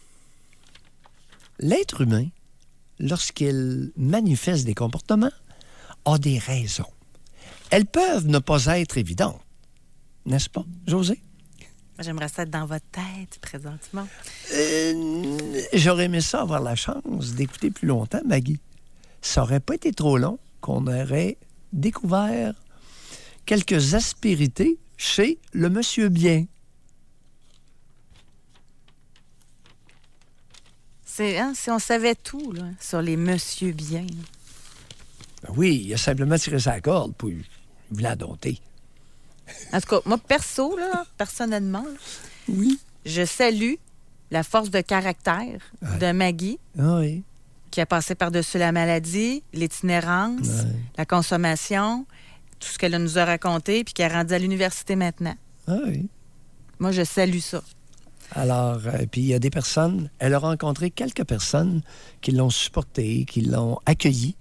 L'être humain, lorsqu'il manifeste des comportements, a des raisons. Elles peuvent ne pas être évidentes. N'est-ce pas, José? J'aimerais ça être dans votre tête présentement. Euh, j'aurais aimé ça avoir la chance d'écouter plus longtemps, Maggie. Ça aurait pas été trop long qu'on aurait découvert quelques aspérités chez le monsieur bien. C'est, hein, si on savait tout là, sur les monsieur bien. Ben oui, il a simplement tiré sa corde pour vous la dompter. En tout cas, moi, perso, là, personnellement, là, oui. je salue la force de caractère Ouais. de Maggie, Ah oui. qui a passé par-dessus la maladie, l'itinérance, Ouais. la consommation, tout ce qu'elle nous a raconté, puis qui est rendue à l'université maintenant. Ah oui. Moi, je salue ça. Alors, euh, puis il y a des personnes, elle a rencontré quelques personnes qui l'ont supportée, qui l'ont accueillie.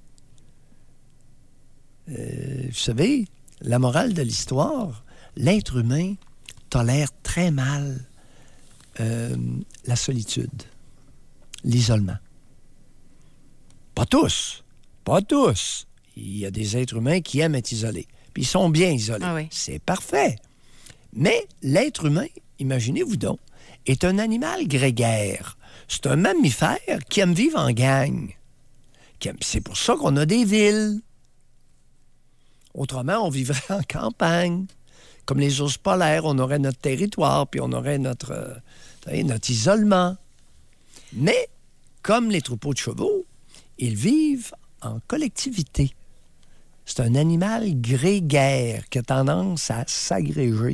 Euh, vous savez, la morale de l'histoire, l'être humain tolère très mal euh, la solitude, l'isolement. Pas tous, pas tous. Il y a des êtres humains qui aiment être isolés, puis ils sont bien isolés. Ah oui. C'est parfait. Mais l'être humain, imaginez-vous donc, est un animal grégaire. C'est un mammifère qui aime vivre en gang. Qui aime- C'est pour ça qu'on a des villes. Autrement, on vivrait en campagne. Comme les ours polaires, on aurait notre territoire, puis on aurait notre, euh, vous savez, notre isolement. Mais, comme les troupeaux de chevaux, ils vivent en collectivité. C'est un animal grégaire qui a tendance à s'agréger.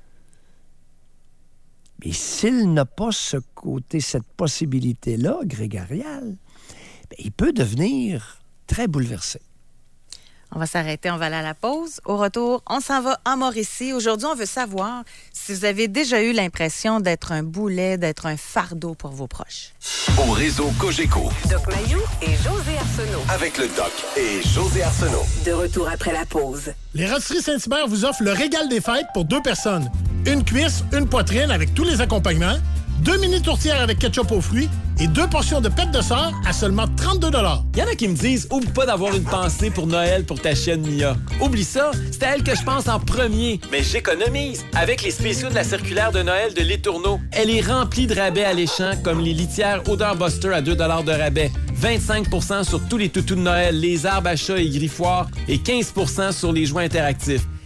Mais s'il n'a pas ce côté, cette possibilité-là, grégariale, ben, il peut devenir très bouleversé. On va s'arrêter, on va aller à la pause. Au retour, on s'en va en Mauricie. Aujourd'hui, on veut savoir si vous avez déjà eu l'impression d'être un boulet, d'être un fardeau pour vos proches. Au réseau Cogeco, Doc Mayou et José Arsenault. avec le Doc et José Arsenault. De retour après la pause. Les Rôtisseries Saint-Hubert vous offrent le régal des fêtes pour deux personnes. Une cuisse, une poitrine avec tous les accompagnements, deux mini tourtières avec ketchup aux fruits et deux portions de pâte de sœur à seulement trente-deux dollars. Il y en a qui me disent « Oublie pas d'avoir une pensée pour Noël pour ta chienne Mia. » Oublie ça, c'est à elle que je pense en premier. Mais j'économise avec les spéciaux de la circulaire de Noël de Les Tourneaux. Elle est remplie de rabais alléchants comme les litières Odeur Buster à deux dollars de rabais, vingt-cinq pour cent sur tous les toutous de Noël, les arbres à chat et griffoirs et quinze pour cent sur les jouets interactifs.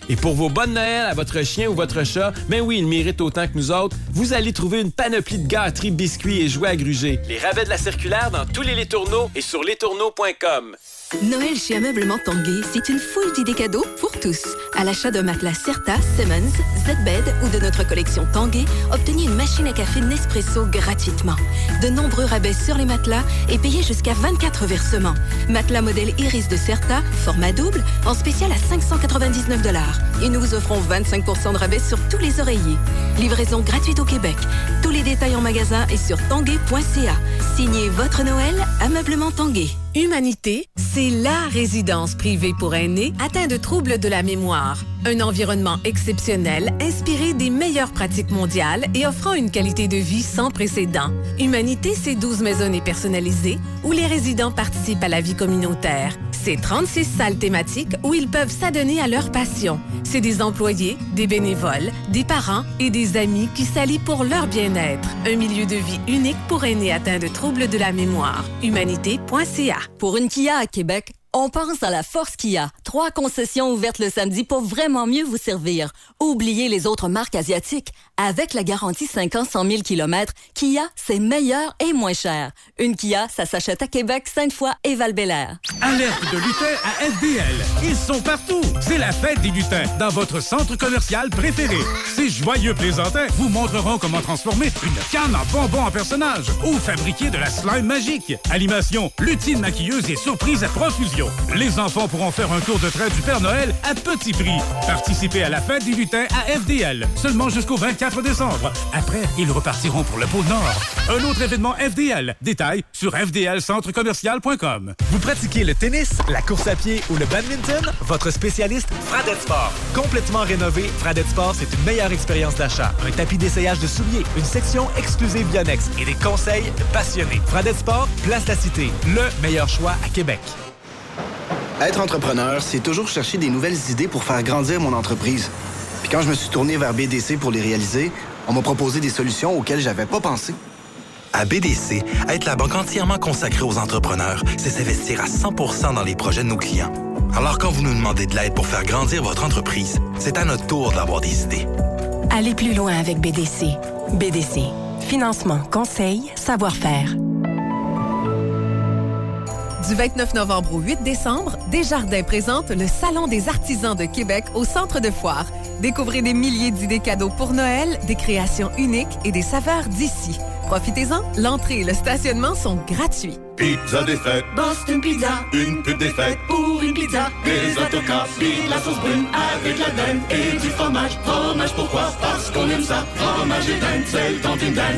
Et pour vos bonnes Noël à votre chien ou votre chat, ben oui, il mérite autant que nous autres, vous allez trouver une panoplie de gâteries, biscuits et jouets à gruger. Les rabais de la circulaire dans tous les Letourneaux et sur letourneaux point com. Noël chez Ameublement Tanguay, c'est une foule d'idées cadeaux pour tous. À l'achat d'un matelas Certa, Simmons, Z-Bed ou de notre collection Tanguay, obtenez une machine à café Nespresso gratuitement. De nombreux rabais sur les matelas et payez jusqu'à vingt-quatre versements. Matelas modèle Iris de Certa, format double, en spécial à cinq cent quatre-vingt-dix-neuf dollars. Et nous vous offrons vingt-cinq pour cent de rabais sur tous les oreillers. Livraison gratuite au Québec. Tous les détails en magasin et sur tanguay point c a. Signez votre Noël, Ameublement Tanguay. Humanité, c'est la résidence privée pour aînés atteints de troubles de la mémoire. Un environnement exceptionnel, inspiré des meilleures pratiques mondiales et offrant une qualité de vie sans précédent. Humanité, c'est douze maisonnées personnalisées où les résidents participent à la vie communautaire. C'est trente-six salles thématiques où ils peuvent s'adonner à leur passion. C'est des employés, des bénévoles, des parents et des amis qui s'allient pour leur bien-être. Un milieu de vie unique pour aînés atteints de troubles de la mémoire. humanité point c a. Pour une Kia à Québec, on pense à la Force Kia. Trois concessions ouvertes le samedi pour vraiment mieux vous servir. Oubliez les autres marques asiatiques. Avec la garantie cinq ans, cent mille kilomètres, Kia, c'est meilleur et moins cher. Une Kia, ça s'achète à Québec, Sainte-Foy et Val-Bélair. Alerte de lutins à F D L. Ils sont partout. C'est la fête des lutins dans votre centre commercial préféré. Ces joyeux plaisantins vous montreront comment transformer une canne en bonbon en personnage ou fabriquer de la slime magique. Animation, lutine maquilleuse et surprise à profusion. Les enfants pourront faire un tour de train du Père Noël à petit prix. Participez à la fête des lutins à F D L, seulement jusqu'au vingt-quatre décembre. Après, ils repartiront pour le pôle Nord. Un autre événement F D L. Détails sur f d l centre commercial point com. Vous pratiquez le tennis, la course à pied ou le badminton? Votre spécialiste, Fradette Sport. Complètement rénové, Fradette Sport, c'est une meilleure expérience d'achat. Un tapis d'essayage de souliers, une section exclusive Yonex et des conseils de passionnés. Fradette Sport, place la cité. Le meilleur choix à Québec. Être entrepreneur, c'est toujours chercher des nouvelles idées pour faire grandir mon entreprise. Puis quand je me suis tourné vers B D C pour les réaliser, on m'a proposé des solutions auxquelles j'avais pas pensé. À B D C, être la banque entièrement consacrée aux entrepreneurs, c'est s'investir à cent pour cent dans les projets de nos clients. Alors quand vous nous demandez de l'aide pour faire grandir votre entreprise, c'est à notre tour d'avoir des idées. Allez plus loin avec B D C. B D C. Financement, conseil, savoir-faire. Du vingt-neuf novembre au huit décembre, Desjardins présente le Salon des artisans de Québec au Centre de Foire. Découvrez des milliers d'idées cadeaux pour Noël, des créations uniques et des saveurs d'ici. Profitez-en, l'entrée et le stationnement sont gratuits. Pizza des fêtes, Boston Pizza. Une pub des fêtes pour une pizza. Des autocars, puis la sauce brune avec la dinde et du fromage. Fromage pourquoi? Parce qu'on aime ça. Fromage et dinde, c'est le temps d'une dinde.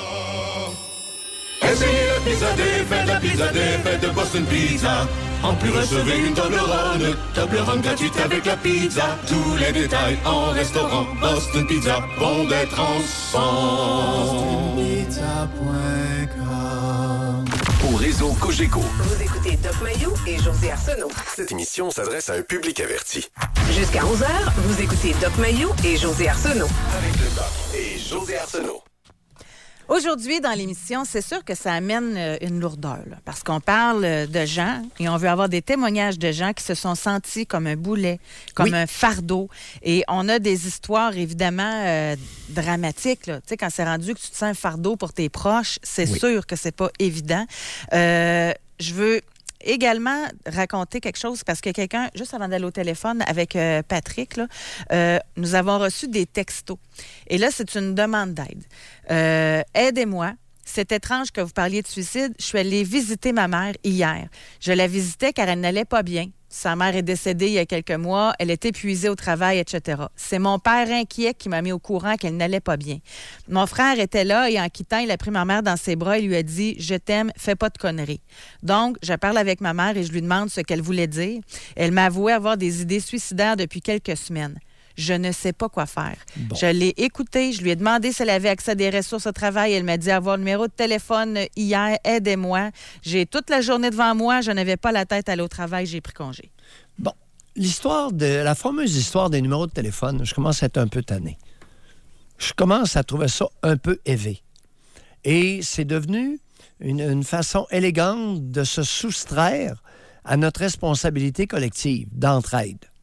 Essayez la pizza des fêtes, la pizza des fêtes de Boston Pizza. En plus, recevez une table ronde, table ronde gratuite avec la pizza. Tous les détails en restaurant Boston Pizza. Bon d'être ensemble. boston pizza point com. Au réseau Cogeco. Vous écoutez Doc Mayou et José Arsenault. Cette émission s'adresse à un public averti. Jusqu'à onze heures, vous écoutez Doc Mayou et José Arsenault. Avec le Doc et José Arsenault. Aujourd'hui, dans l'émission, c'est sûr que ça amène une lourdeur, là, parce qu'on parle de gens et on veut avoir des témoignages de gens qui se sont sentis comme un boulet, comme oui. un fardeau. Et on a des histoires, évidemment, euh, dramatiques. Là. Tu sais, quand c'est rendu que tu te sens un fardeau pour tes proches, c'est oui. sûr que c'est pas évident. Euh, je veux également raconter quelque chose parce que quelqu'un, juste avant d'aller au téléphone avec euh, Patrick, là, euh, nous avons reçu des textos. Et là, c'est une demande d'aide. Euh, aidez-moi. C'est étrange que vous parliez de suicide. Je suis allée visiter ma mère hier. Je la visitais car elle n'allait pas bien. Sa mère est décédée il y a quelques mois. Elle est épuisée au travail, et cetera. C'est mon père inquiet qui m'a mis au courant qu'elle n'allait pas bien. Mon frère était là et en quittant, il a pris ma mère dans ses bras et lui a dit « Je t'aime, fais pas de conneries ». Donc, je parle avec ma mère et je lui demande ce qu'elle voulait dire. Elle m'a avoué avoir des idées suicidaires depuis quelques semaines. Je ne sais pas quoi faire. Bon. Je l'ai écoutée, je lui ai demandé si elle avait accès à des ressources au travail. Elle m'a dit avoir le numéro de téléphone hier, aidez-moi. J'ai toute la journée devant moi, je n'avais pas la tête à aller au travail, j'ai pris congé. Bon, l'histoire de la fameuse histoire des numéros de téléphone, je commence à être un peu tanné. Je commence à trouver ça un peu élevé. Et c'est devenu une, une façon élégante de se soustraire à notre responsabilité collective d'entraide.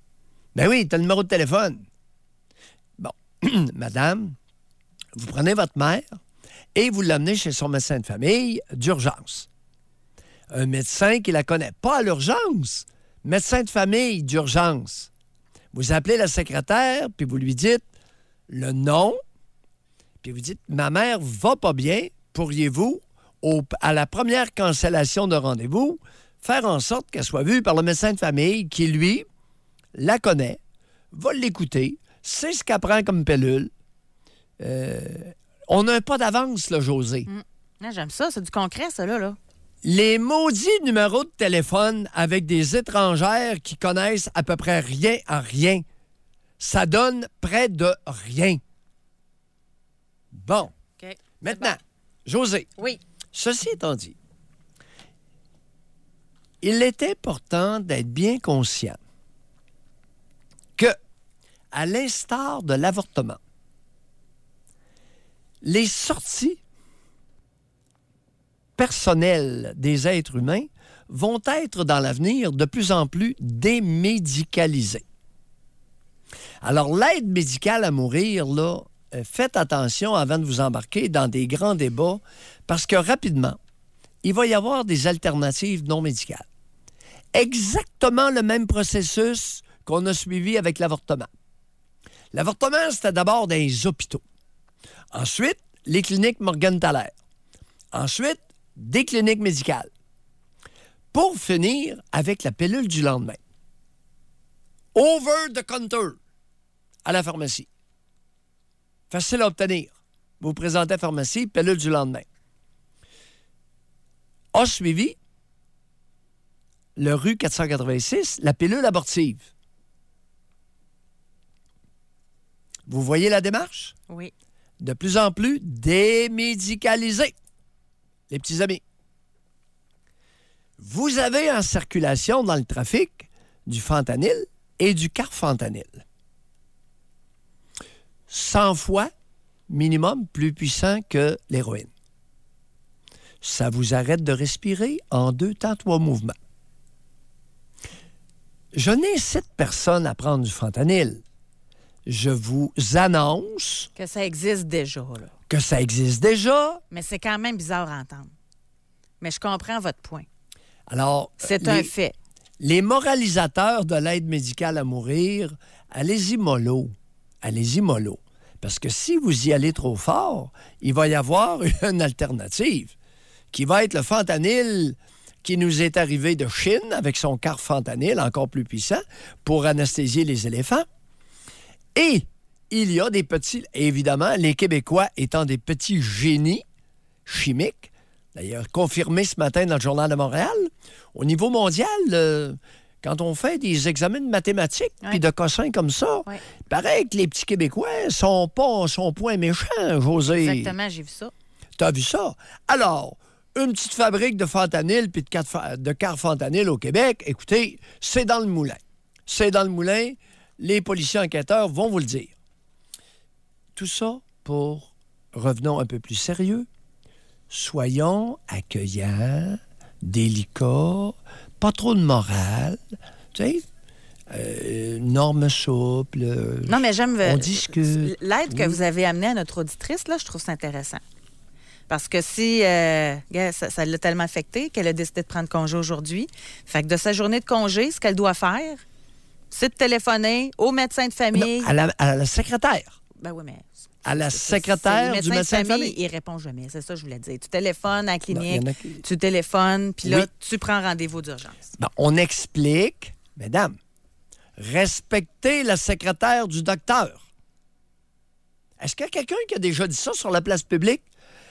Ben oui, tu as le numéro de téléphone. Bon, madame, vous prenez votre mère et vous l'amenez chez son médecin de famille d'urgence. Un médecin qui la connaît pas à l'urgence. Médecin de famille d'urgence. Vous appelez la secrétaire, puis vous lui dites le nom, puis vous dites « Ma mère va pas bien, pourriez-vous, au, à la première cancellation de rendez-vous, faire en sorte qu'elle soit vue par le médecin de famille qui, lui, la connaît, va l'écouter, sait ce qu'elle prend comme pilule. Euh, on n'a pas d'avance, là, José. Mmh. Ah, j'aime ça, c'est du concret, ça, là. là. Les maudits numéros de téléphone avec des étrangères qui connaissent à peu près rien à rien, ça donne près de rien. Bon. Okay. Maintenant, bon. José. Oui. Ceci étant dit, il est important d'être bien conscient que, à l'instar de l'avortement, les sorties personnelles des êtres humains vont être dans l'avenir de plus en plus démédicalisées. Alors, l'aide médicale à mourir, là, faites attention avant de vous embarquer dans des grands débats parce que rapidement, il va y avoir des alternatives non médicales. Exactement le même processus qu'on a suivi avec l'avortement. L'avortement, c'était d'abord dans les hôpitaux. Ensuite, les cliniques Morgenthaler. Ensuite, des cliniques médicales. Pour finir avec la pilule du lendemain. Over the counter à la pharmacie. Facile à obtenir. Vous vous présentez à la pharmacie, pilule du lendemain. A suivi le rue quatre cent quatre-vingt-six, la pilule abortive. Vous voyez la démarche? Oui. De plus en plus démédicalisée. Les petits amis. Vous avez en circulation dans le trafic du fentanyl et du carfentanyl. cent fois minimum plus puissant que l'héroïne. Ça vous arrête de respirer en deux temps, trois mouvements. Je n'incite personne à prendre du fentanyl. Je vous annonce... Que ça existe déjà, là. Que ça existe déjà. Mais c'est quand même bizarre à entendre. Mais je comprends votre point. Alors... C'est les, un fait. Les moralisateurs de l'aide médicale à mourir, allez-y mollo. Allez-y mollo. Parce que si vous y allez trop fort, il va y avoir une alternative qui va être le fentanyl qui nous est arrivé de Chine avec son carfentanyl encore plus puissant pour anesthésier les éléphants. Et il y a des petits... Évidemment, les Québécois étant des petits génies chimiques, d'ailleurs confirmé ce matin dans le Journal de Montréal, au niveau mondial... Euh, quand on fait des examens de mathématiques puis ouais. de cossins comme ça, ouais. il paraît que les petits Québécois sont pas sont point méchants, José. Exactement, j'ai vu ça. T'as vu ça? Alors, une petite fabrique de fentanyl puis de, de carfentanyl au Québec, écoutez, c'est dans le moulin. C'est dans le moulin. Les policiers enquêteurs vont vous le dire. Tout ça pour, revenons un peu plus sérieux, soyons accueillants, délicats, pas trop de morale, tu sais, euh, normes souples. Non, mais j'aime... On discute. L'aide oui. que vous avez amenée à notre auditrice, là, je trouve ça intéressant. Parce que si... Euh, ça, ça l'a tellement affecté qu'elle a décidé de prendre congé aujourd'hui. Fait que de sa journée de congé, ce qu'elle doit faire, c'est de téléphoner au médecin de famille. Non, à, la, à la secrétaire. Ben oui, mais... À la secrétaire c'est, c'est, du médecin de famille, il répond jamais. C'est ça que je voulais dire. Tu téléphones à la clinique, non, qui... tu téléphones, puis là, oui. tu prends rendez-vous d'urgence. Bon, on explique, mesdames, respectez la secrétaire du docteur. Est-ce qu'il y a quelqu'un qui a déjà dit ça sur la place publique?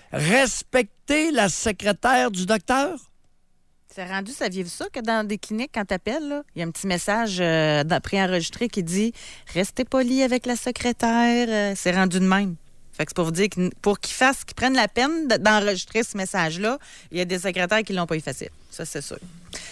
Respectez la secrétaire du docteur? C'est rendu, saviez-vous ça, que dans des cliniques, quand tu appelles, il y a un petit message euh, préenregistré qui dit « Restez poli avec la secrétaire. Euh, » C'est rendu de même. Fait que c'est pour vous dire que pour qu'ils fassent, qu'ils prennent la peine d'enregistrer ce message-là, il y a des secrétaires qui ne l'ont pas effacé. Ça, c'est sûr.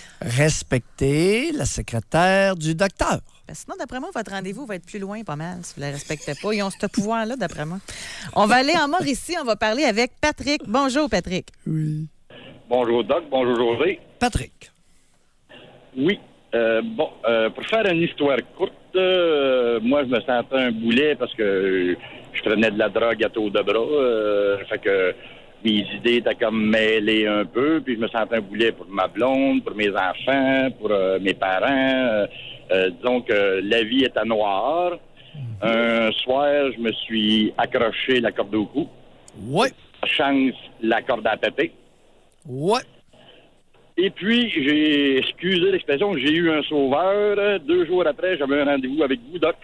Respectez la secrétaire du docteur. Ben sinon, d'après moi, votre rendez-vous va être plus loin, pas mal, si vous ne la respectez pas. Ils ont ce pouvoir-là, d'après moi. On va aller en Mauricie. On va parler avec Patrick. Bonjour, Patrick. Oui. Bonjour, Doc. Bonjour, José. Patrick. Oui. Euh, bon, euh, pour faire une histoire courte, euh, moi, je me sentais un boulet parce que je prenais de la drogue à tour de bras. Euh, fait que mes idées étaient comme mêlées un peu, puis je me sentais un boulet pour ma blonde, pour mes enfants, pour euh, mes parents. Euh, euh, disons que la vie était noire. Un soir, je me suis accroché la corde au cou. Ouais. Chance, la corde à péter. Ouais. Et puis, j'ai, excusez l'expression, j'ai eu un sauveur. Deux jours après, j'avais un rendez-vous avec vous, Doc.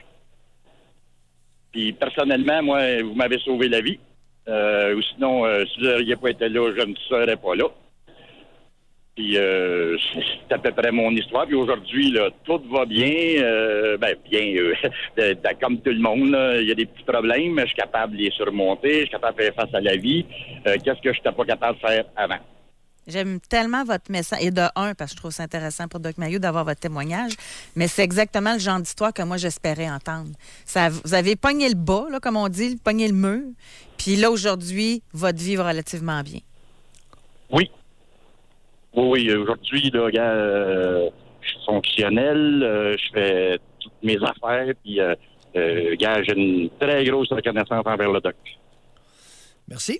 Puis, personnellement, moi, vous m'avez sauvé la vie. Euh, ou sinon, euh, si vous n'auriez pas été là, je ne serais pas là. Puis, euh, c'est à peu près mon histoire. Puis aujourd'hui, là, tout va bien. Euh, ben, bien, euh, de, de, comme tout le monde, là, il y a des petits problèmes, mais je suis capable de les surmonter. Je suis capable de faire face à la vie. Euh, qu'est-ce que je n'étais pas capable de faire avant? J'aime tellement votre message. Et de un, parce que je trouve ça intéressant pour Doc Mayou d'avoir votre témoignage, mais c'est exactement le genre d'histoire que moi, j'espérais entendre. Ça, vous avez pogné le bas, là, comme on dit, pogné le mur. Puis là, aujourd'hui, votre vie va relativement bien. Oui. Oui, aujourd'hui, là, gars, euh, je suis fonctionnel, euh, je fais toutes mes affaires, puis, euh, euh, gars, j'ai une très grosse reconnaissance envers le Doc. Merci.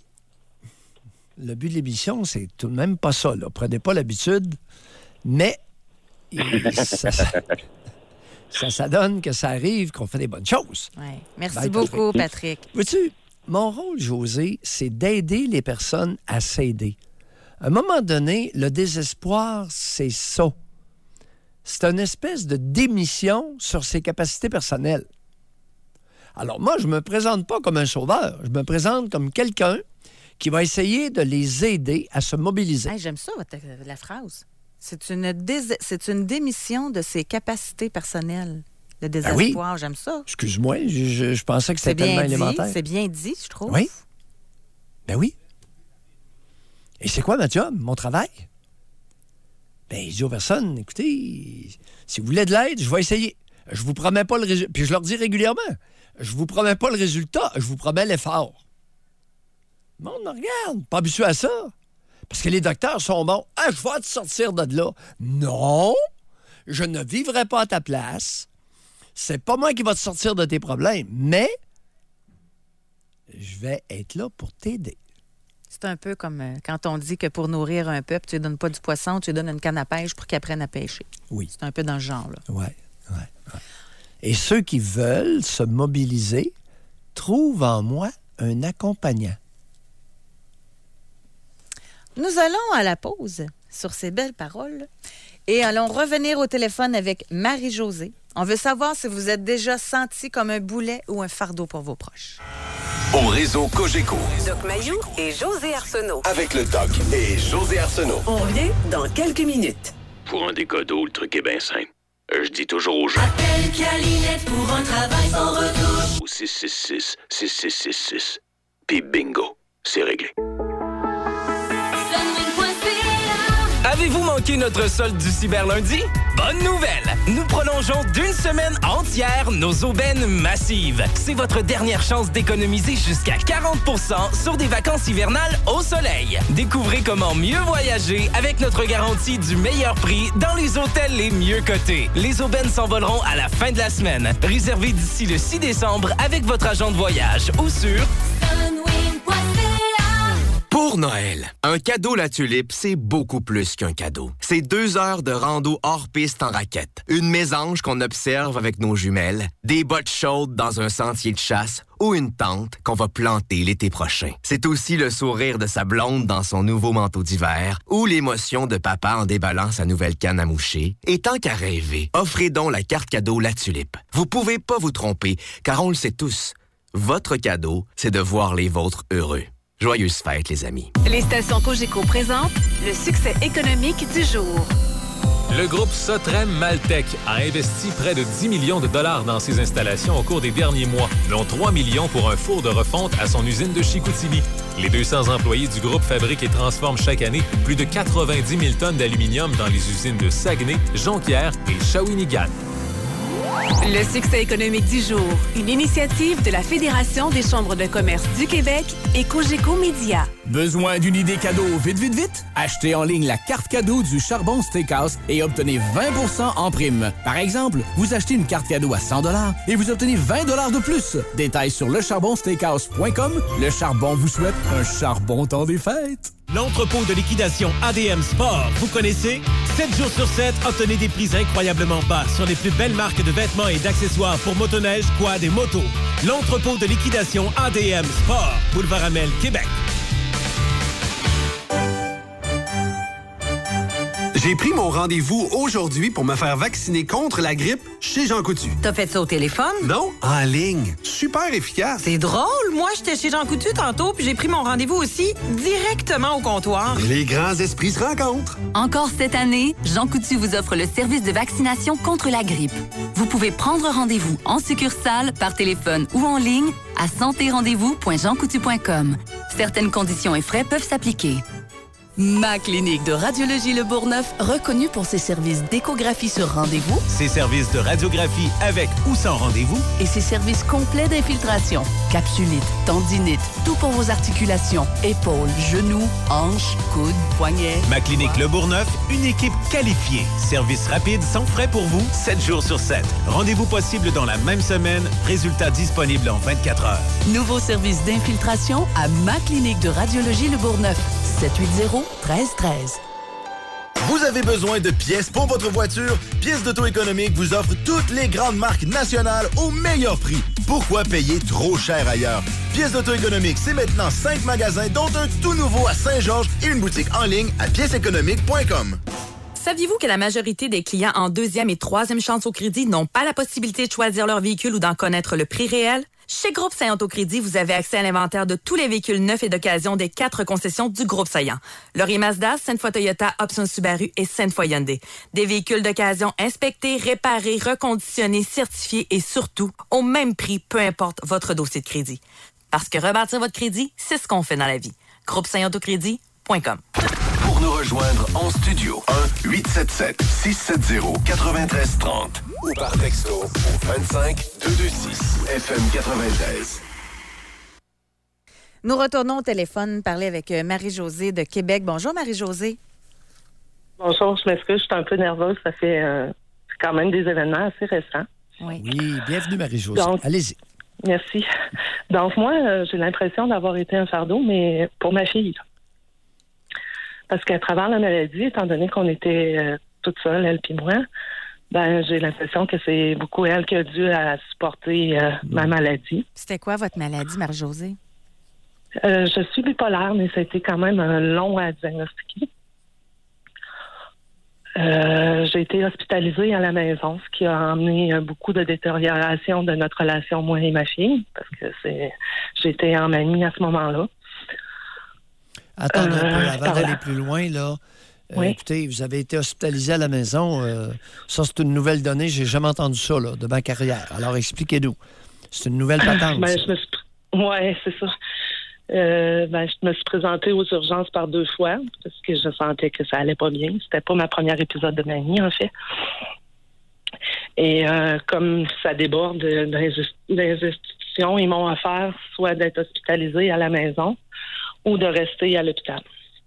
Le but de l'émission, c'est tout de même pas ça. Là. Prenez pas l'habitude, mais ça, ça, ça, ça donne que ça arrive, qu'on fait des bonnes choses. Ouais. Merci Ben, beaucoup, Patrick. Vois-tu, mon rôle, José, c'est d'aider les personnes à s'aider. À un moment donné, le désespoir, c'est ça. C'est une espèce de démission sur ses capacités personnelles. Alors moi, je me présente pas comme un sauveur. Je me présente comme quelqu'un qui va essayer de les aider à se mobiliser. Hey, j'aime ça, votre, la phrase. C'est une, dés- c'est une démission de ses capacités personnelles. Le désespoir, ben oui. J'aime ça. Excuse-moi, je, je, je pensais que c'était c'est tellement bien dit, élémentaire. C'est bien dit, je trouve. Oui. Ben oui. Et c'est quoi ma job, mon travail? Ben, je dis aux personnes, écoutez, si vous voulez de l'aide, je vais essayer. Je vous promets pas le résultat. Puis je leur dis régulièrement, je vous promets pas le résultat, je vous promets l'effort. Le monde me regarde, pas habitué à ça. Parce que les docteurs sont bons. Ah, je vais te sortir de là. Non, je ne vivrai pas à ta place. C'est pas moi qui va te sortir de tes problèmes, mais je vais être là pour t'aider. C'est un peu comme euh, quand on dit que pour nourrir un peuple, tu ne donnes pas du poisson, tu lui donnes une canne à pêche pour qu'il apprenne à pêcher. Oui. C'est un peu dans ce genre-là. Oui, oui, oui. Et ceux qui veulent se mobiliser trouvent en moi un accompagnant. Nous allons à la pause sur ces belles paroles et allons revenir au téléphone avec Marie-Josée. On veut savoir si vous êtes déjà senti comme un boulet ou un fardeau pour vos proches. Au réseau Cogeco. Doc Mayou et José Arsenault. Avec le Doc et José Arsenault. On revient dans quelques minutes. Pour un des cadeaux, le truc est bien simple. Euh, je dis toujours aux gens. Appelle Calinette pour un travail sans retouche. Au six six six, six six six six. Puis bingo, c'est réglé. Avez-vous manqué notre solde du cyberlundi? Bonne nouvelle! Nous prolongeons d'une semaine entière nos aubaines massives. C'est votre dernière chance d'économiser jusqu'à quarante pour cent sur des vacances hivernales au soleil. Découvrez comment mieux voyager avec notre garantie du meilleur prix dans les hôtels les mieux cotés. Les aubaines s'envoleront à la fin de la semaine. Réservez d'ici le six décembre avec votre agent de voyage ou sur Pour Noël, un cadeau La Tulipe, c'est beaucoup plus qu'un cadeau. C'est deux heures de rando hors piste en raquette, une mésange qu'on observe avec nos jumelles, des bottes chaudes dans un sentier de chasse ou une tente qu'on va planter l'été prochain. C'est aussi le sourire de sa blonde dans son nouveau manteau d'hiver ou l'émotion de papa en déballant sa nouvelle canne à moucher. Et tant qu'à rêver, offrez donc la carte cadeau La Tulipe. Vous pouvez pas vous tromper, car on le sait tous. Votre cadeau, c'est de voir les vôtres heureux. Joyeuses fêtes, les amis. Les stations Cogeco présentent le succès économique du jour. Le groupe Sotrem Maltec a investi près de dix millions de dollars dans ses installations au cours des derniers mois, dont trois millions pour un four de refonte à son usine de Chicoutimi. Les deux cents employés du groupe fabriquent et transforment chaque année plus de quatre-vingt-dix mille tonnes d'aluminium dans les usines de Saguenay, Jonquière et Shawinigan. Le succès économique du jour, une initiative de la Fédération des chambres de commerce du Québec et Cogeco Média. Besoin d'une idée cadeau vite, vite, vite? Achetez en ligne la carte cadeau du Charbon Steakhouse et obtenez vingt pour cent en prime. Par exemple, vous achetez une carte cadeau à cent dollars et vous obtenez vingt dollars de plus. Détails sur le charbon steakhouse point com. Le Charbon vous souhaite un charbon temps des fêtes. L'entrepôt de liquidation A D M Sport, vous connaissez? sept jours sur sept, obtenez des prix incroyablement bas sur les plus belles marques de vêtements et d'accessoires pour motoneige, quad et moto. L'entrepôt de liquidation A D M Sport, Boulevard Amel, Québec. J'ai pris mon rendez-vous aujourd'hui pour me faire vacciner contre la grippe chez Jean Coutu. T'as fait ça au téléphone? Non, en ligne. Super efficace. C'est drôle. Moi, j'étais chez Jean Coutu tantôt, puis j'ai pris mon rendez-vous aussi directement au comptoir. Les grands esprits se rencontrent. Encore cette année, Jean Coutu vous offre le service de vaccination contre la grippe. Vous pouvez prendre rendez-vous en succursale, par téléphone ou en ligne à santé rendez-vous point jean coutu point com. Certaines conditions et frais peuvent s'appliquer. Ma clinique de radiologie Le Bourgneuf, reconnue pour ses services d'échographie sur rendez-vous, Ses services de radiographie avec ou sans rendez-vous et ses services complets d'infiltration. Capsulite, tendinite, tout pour vos articulations, épaules, genoux, hanches, coudes, poignets. Ma clinique Le Bourgneuf, une équipe qualifiée. Service rapide sans frais pour vous, sept jours sur sept. Rendez-vous possible dans la même semaine. Résultats disponibles en vingt-quatre heures. Nouveau service d'infiltration à ma clinique de radiologie Le Bourgneuf. sept huit zéro, un trois un trois. Vous avez besoin de pièces pour votre voiture? Pièces d'Auto Économique vous offre toutes les grandes marques nationales au meilleur prix. Pourquoi payer trop cher ailleurs? Pièces d'Auto Économique, c'est maintenant cinq magasins, dont un tout nouveau à Saint-Georges et une boutique en ligne à pièces économiques point com. Saviez-vous que la majorité des clients en deuxième et troisième chance au crédit n'ont pas la possibilité de choisir leur véhicule ou d'en connaître le prix réel? Chez Groupe Saillant Autocrédit, vous avez accès à l'inventaire de tous les véhicules neufs et d'occasion des quatre concessions du Groupe Saillant. Laurier Mazda, Sainte-Foy Toyota, Option Subaru et Sainte-Foy Hyundai. Des véhicules d'occasion inspectés, réparés, reconditionnés, certifiés et surtout au même prix, peu importe votre dossier de crédit. Parce que rebâtir votre crédit, c'est ce qu'on fait dans la vie. Groupe Saillant Autocrédit point com. Pour nous rejoindre en studio, un huit sept sept, six sept zéro, neuf trois trois zéro ou par texto au vingt-cinq deux cent vingt-six F M quatre-vingt-treize. Nous retournons au téléphone parler avec Marie-Josée de Québec. Bonjour Marie-Josée. Bonjour, je m'excuse, je suis un peu nerveuse. Ça fait euh, quand même des événements assez récents. Oui, oui bienvenue Marie-Josée. Donc, allez-y. Merci. Donc moi, euh, j'ai l'impression d'avoir été un fardeau, mais pour ma fille. Parce qu'à travers la maladie, étant donné qu'on était euh, toute seule, elle puis moi, ben j'ai l'impression que c'est beaucoup elle qui a dû à supporter euh, ma maladie. C'était quoi votre maladie, Marie-Josée? Euh, je suis bipolaire, mais ça a été quand même un long à diagnostiquer. Euh, j'ai été hospitalisée à la maison, ce qui a emmené euh, beaucoup de détérioration de notre relation, moi et ma fille, parce que c'est j'étais en manie à ce moment-là. Attendez euh, un peu, avant d'aller plus loin, là. Euh, oui. Écoutez, vous avez été hospitalisé à la maison. Euh, ça, c'est une nouvelle donnée. J'ai jamais entendu ça, là, de ma carrière. Alors, expliquez-nous. C'est une nouvelle patente. ben, je me suis... Oui, c'est ça. Euh, ben, je me suis présentée aux urgences par deux fois parce que je sentais que ça allait pas bien. C'était pas ma première épisode de manie, en fait. Et euh, comme ça déborde dans les institutions, ils m'ont offert soit d'être hospitalisée à la maison ou de rester à l'hôpital.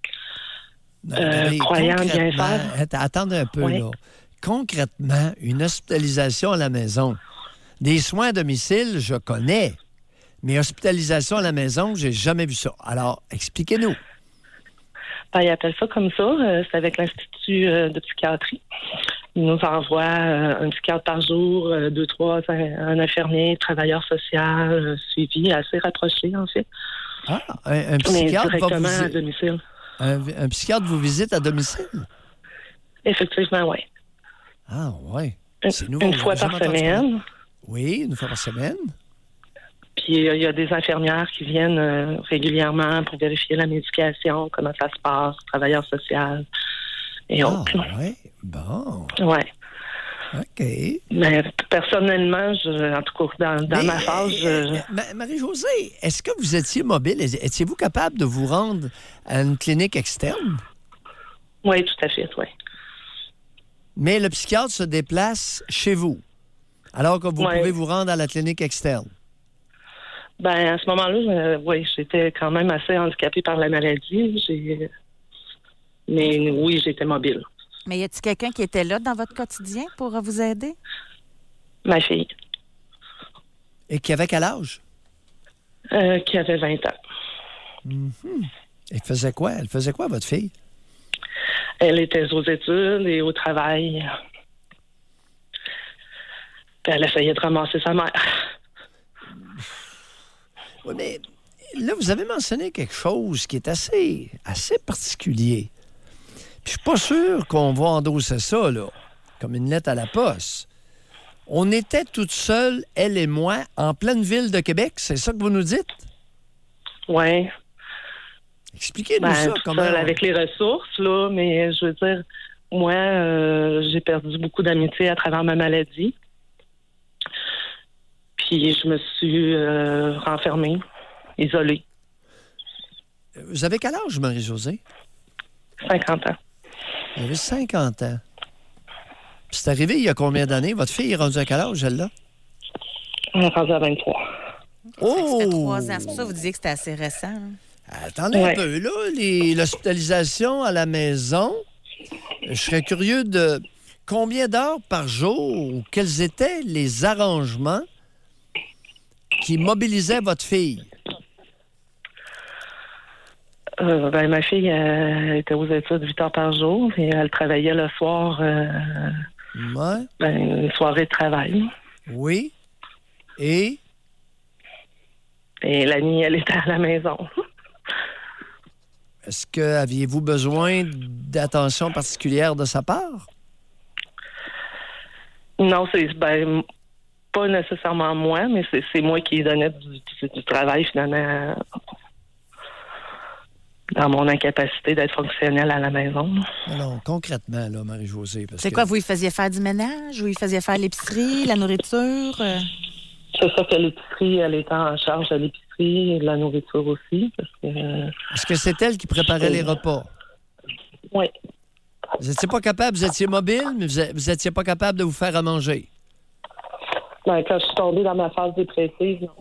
Euh, croyant bien faire. Attendez un peu, oui. là. Concrètement, une hospitalisation à la maison. Des soins à domicile, je connais. Mais hospitalisation à la maison, j'ai jamais vu ça. Alors, expliquez-nous. Ben, ils appellent ça comme ça. Euh, c'est avec l'Institut euh, de psychiatrie. Ils nous envoient euh, un psychiatre par jour, euh, deux, trois, un, un infirmier, travailleur social, euh, suivi assez rapproché, en fait. Ah, un, un psychiatre Mais directement va vous... à domicile. Un, un psychiatre vous visite à domicile? Effectivement, oui. Ah, oui. C'est nouveau. Une fois par semaine. Oui, une fois par semaine. Puis il y a des infirmières qui viennent euh, régulièrement pour vérifier la médication, comment ça se passe, travailleur social et ah, autres. Oui, bon. Oui. OK. Mais personnellement, je, en tout cas, dans, dans Mais, ma phase... Je... Marie-Josée, est-ce que vous étiez mobile? Étiez-vous capable de vous rendre à une clinique externe? Oui, tout à fait, oui. Mais le psychiatre se déplace chez vous. Alors que vous Ouais. pouvez vous rendre à la clinique externe. Ben, à ce moment-là, je- oui, j'étais quand même assez handicapée par la maladie. J'ai... Mais oui, j'étais mobile. Mais y a-t-il quelqu'un qui était là dans votre quotidien pour vous aider? Ma fille, Et qui avait quel âge? euh, qui avait vingt ans. Mhm. Elle faisait quoi? Elle faisait quoi, votre fille? Elle était aux études et au travail. Puis elle essayait de ramasser sa mère. Oui, mais là, vous avez mentionné quelque chose qui est assez, assez particulier. Puis je suis pas sûr qu'on va endosser ça, là, comme une lettre à la poste. On était toutes seules, elle et moi, en pleine ville de Québec. C'est ça que vous nous dites? Oui. Expliquez-nous Ben, ça. tout Comment seul on- avec les ressources, là, mais je veux dire, moi, euh, j'ai perdu beaucoup d'amitié à travers ma maladie. Puis je me suis euh, renfermée, isolée. Vous avez quel âge, Marie-Josée? cinquante ans. Vous avez cinquante ans. Puis c'est arrivé il y a combien d'années? Votre fille est rendue à quel âge, elle-là? Elle est rendue à vingt-trois. Oh! Ça fait trois ans. C'est pour ça que vous disiez que c'était assez récent. hein? Attendez Ouais. un peu, là. les- L'hospitalisation à la maison, je serais curieux de combien d'heures par jour ou quels étaient les arrangements qui mobilisaient votre fille? Euh, ben, ma fille euh, était aux études huit heures par jour et elle travaillait le soir, euh, Ouais. ben, une soirée de travail. Oui. Et? Et la nuit, elle était à la maison. Est-ce que aviez-vous besoin d'attention particulière de sa part? Non, c'est ben, pas nécessairement moi, mais c'est, c'est moi qui donnais du, du, du travail finalement dans mon incapacité d'être fonctionnelle à la maison. Non, non, concrètement, là, Marie-Josée. parce C'est que- quoi, vous y faisiez faire du ménage? Vous y faisiez faire l'épicerie, la nourriture? euh? C'est ça que l'épicerie, elle était en charge de l'épicerie et de la nourriture aussi. Parce que, euh, Est-ce que c'est elle qui préparait les repas? Oui. Vous n'étiez pas capable, vous étiez mobile, mais vous n'étiez pas capable de vous faire à manger. Ben, quand je suis tombée dans ma phase dépressive, non.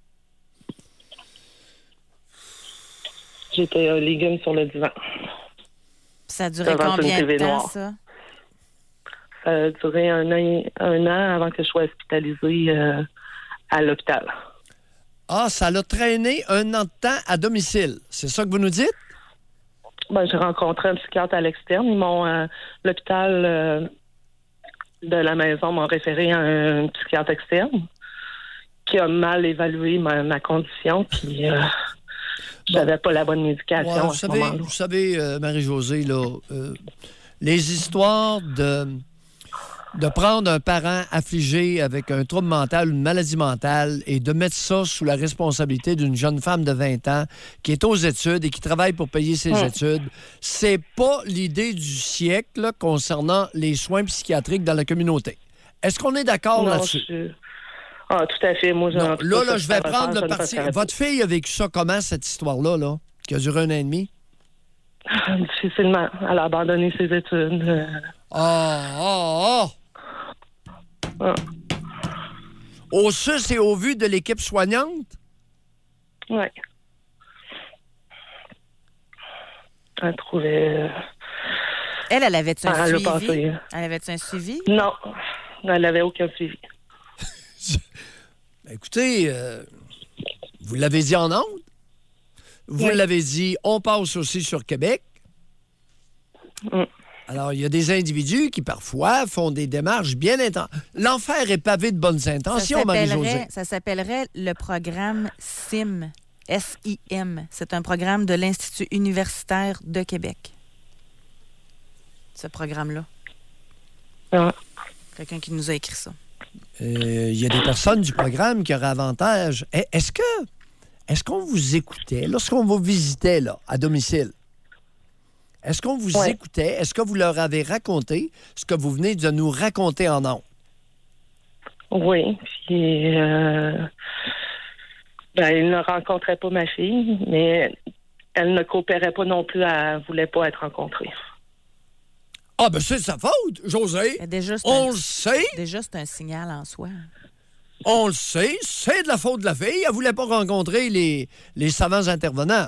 J'étais un légume sur le divan. Ça a duré Devant une combien T de V temps, noire. ça? Ça a duré un an, un an avant que je sois hospitalisée euh, à l'hôpital. Ah, ça l'a traîné un an de temps à domicile. C'est ça que vous nous dites? Ben, j'ai rencontré un psychiatre à l'externe. Ils m'ont euh, l'hôpital euh, de la maison m'a référé à un psychiatre externe qui a mal évalué ma, ma condition. Puis euh, j'avais pas la bonne médication Ouais, à vous, ce savez, moment-là. vous savez, euh, Marie-Josée, là, euh, les histoires de, de prendre un parent affligé avec un trouble mental, une maladie mentale, et de mettre ça sous la responsabilité d'une jeune femme de vingt ans qui est aux études et qui travaille pour payer ses Hum. études, c'est pas l'idée du siècle là, concernant les soins psychiatriques dans la communauté. Est-ce qu'on est d'accord Non, là-dessus? je- Ah, tout à fait. Moi, Non, je- là, là, ça, je vais ça prendre refaire, le je ne parti. referai pas. Votre fille a vécu ça comment, cette histoire-là, là, qui a duré un an et demi? Difficilement. Elle a abandonné ses études. euh, Ah, ah, ah! ah. Au sus et au vu de l'équipe soignante? Oui. Elle trouvait... euh, Elle, elle avait-tu un Ah, elle a suivi? passé. Elle avait-tu un suivi? Non. Elle n'avait aucun suivi. Ben, écoutez, euh, vous l'avez dit en ondes. Vous Oui. l'avez dit, on passe aussi sur Québec. Mm. Alors, il y a des individus qui, parfois, font des démarches bien intenses. L'enfer est pavé de bonnes Ça intentions, Marie-Josée. s'appellerait, ça s'appellerait le programme S I M. S I M. C'est un programme de l'Institut universitaire de Québec. Ce programme-là. Ah. Quelqu'un qui nous a écrit ça. Euh, Il y a des personnes du programme qui auraient avantage. Eh, Est-ce que est-ce qu'on vous écoutait lorsqu'on vous visitait là, à domicile? Est-ce qu'on vous Ouais. écoutait? Est-ce que vous leur avez raconté ce que vous venez de nous raconter en ondes? Oui. Puis, euh, ben, il ne rencontrait pas ma fille, mais elle ne coopérait pas non plus. Elle ne voulait pas être rencontrée. Ah, ben c'est de sa faute, José. Mais déjà, c'est On un- le sait. Déjà, c'est un signal en soi. On le sait. C'est de la faute de la fille. Elle voulait pas rencontrer les, les savants intervenants.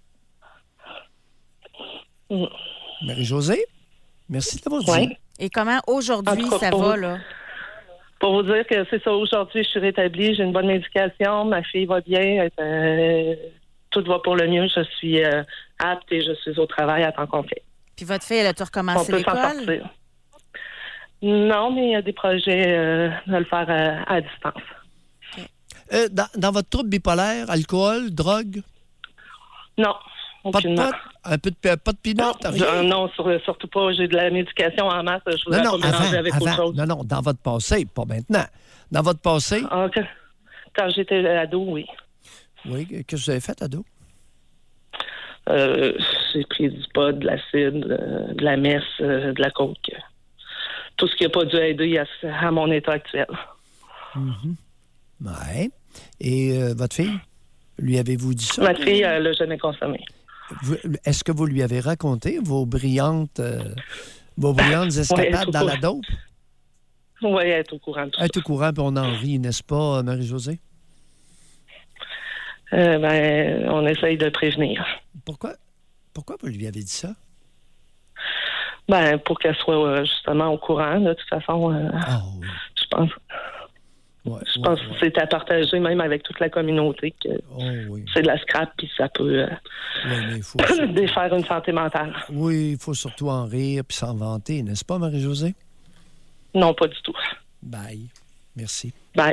Marie-Josée, merci de l'avoir dit. Oui. Et comment aujourd'hui En tout cas, ça pour- va, là? Pour vous dire que c'est ça, aujourd'hui, je suis rétablie, j'ai une bonne médication, ma fille va bien, euh, tout va pour le mieux, je suis euh, apte et je suis au travail à temps complet. Puis votre fille, elle a-tu On recommencé peut s'en l'école? sortir. Non, mais il y a des projets euh, de le faire à, à distance. Euh, dans, dans votre trouble bipolaire, alcool, drogue? Non, Pas de aucunement. pot? Un peu de pe- pas de peanut? Non, rien? je- non, sur- surtout pas. J'ai de la médication en masse. Je voudrais Non, pas non, mélanger avant, avec avant. autre chose. Non, non, dans votre passé, pas maintenant. Dans votre passé? Ah, que- quand j'étais ado, oui. Oui, qu'est-ce que vous avez fait, ado? Euh, j'ai pris du pot, de l'acide, euh, de la messe, euh, de la coke. Tout ce qui n'a pas dû aider à, à mon état actuel. Mhm. Ouais. Et euh, votre fille? Lui avez-vous dit ça? Ma fille, elle l'a jamais consommé. Vous- Est-ce que vous lui avez raconté vos brillantes, euh, vos brillantes escapades tout dans la court. dope? Oui, elle est au courant de tout Elle est au courant, puis on en rit, n'est-ce pas, Marie-Josée? ça. Euh, ben, on essaye de prévenir. Pourquoi? Pourquoi vous lui avez dit ça? Ben, pour qu'elle soit euh, justement au courant, de toute façon, euh, Ah je pense. je pense que c'est à partager même avec toute la communauté que Oh, c'est de la scrap puis ça peut euh, Oui, mais il faut... défaire une santé mentale. Oui, il faut surtout en rire puis s'en vanter, n'est-ce pas, Marie-Josée? Non, pas du tout. Bye. Merci. Bye.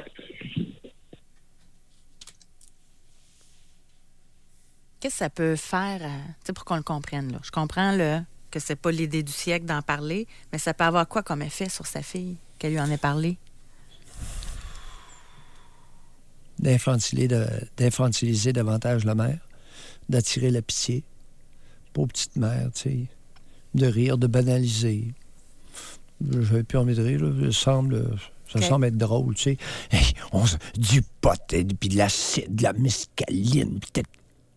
Qu'est-ce que ça peut faire, euh, tu sais, pour qu'on le comprenne, là? Je comprends, là, que c'est pas l'idée du siècle d'en parler, mais ça peut avoir quoi comme effet sur sa fille, qu'elle lui en ait parlé? D'infantiliser, de- d'infantiliser davantage la mère, d'attirer la pitié. Pauvre petite mère, tu sais. De rire, de banaliser. J'avais plus envie de rire, là. Ça semble, ça Ok. semble être drôle, tu sais. Hey, on se- du pot, et puis de l'acide, de la mescaline, peut-être.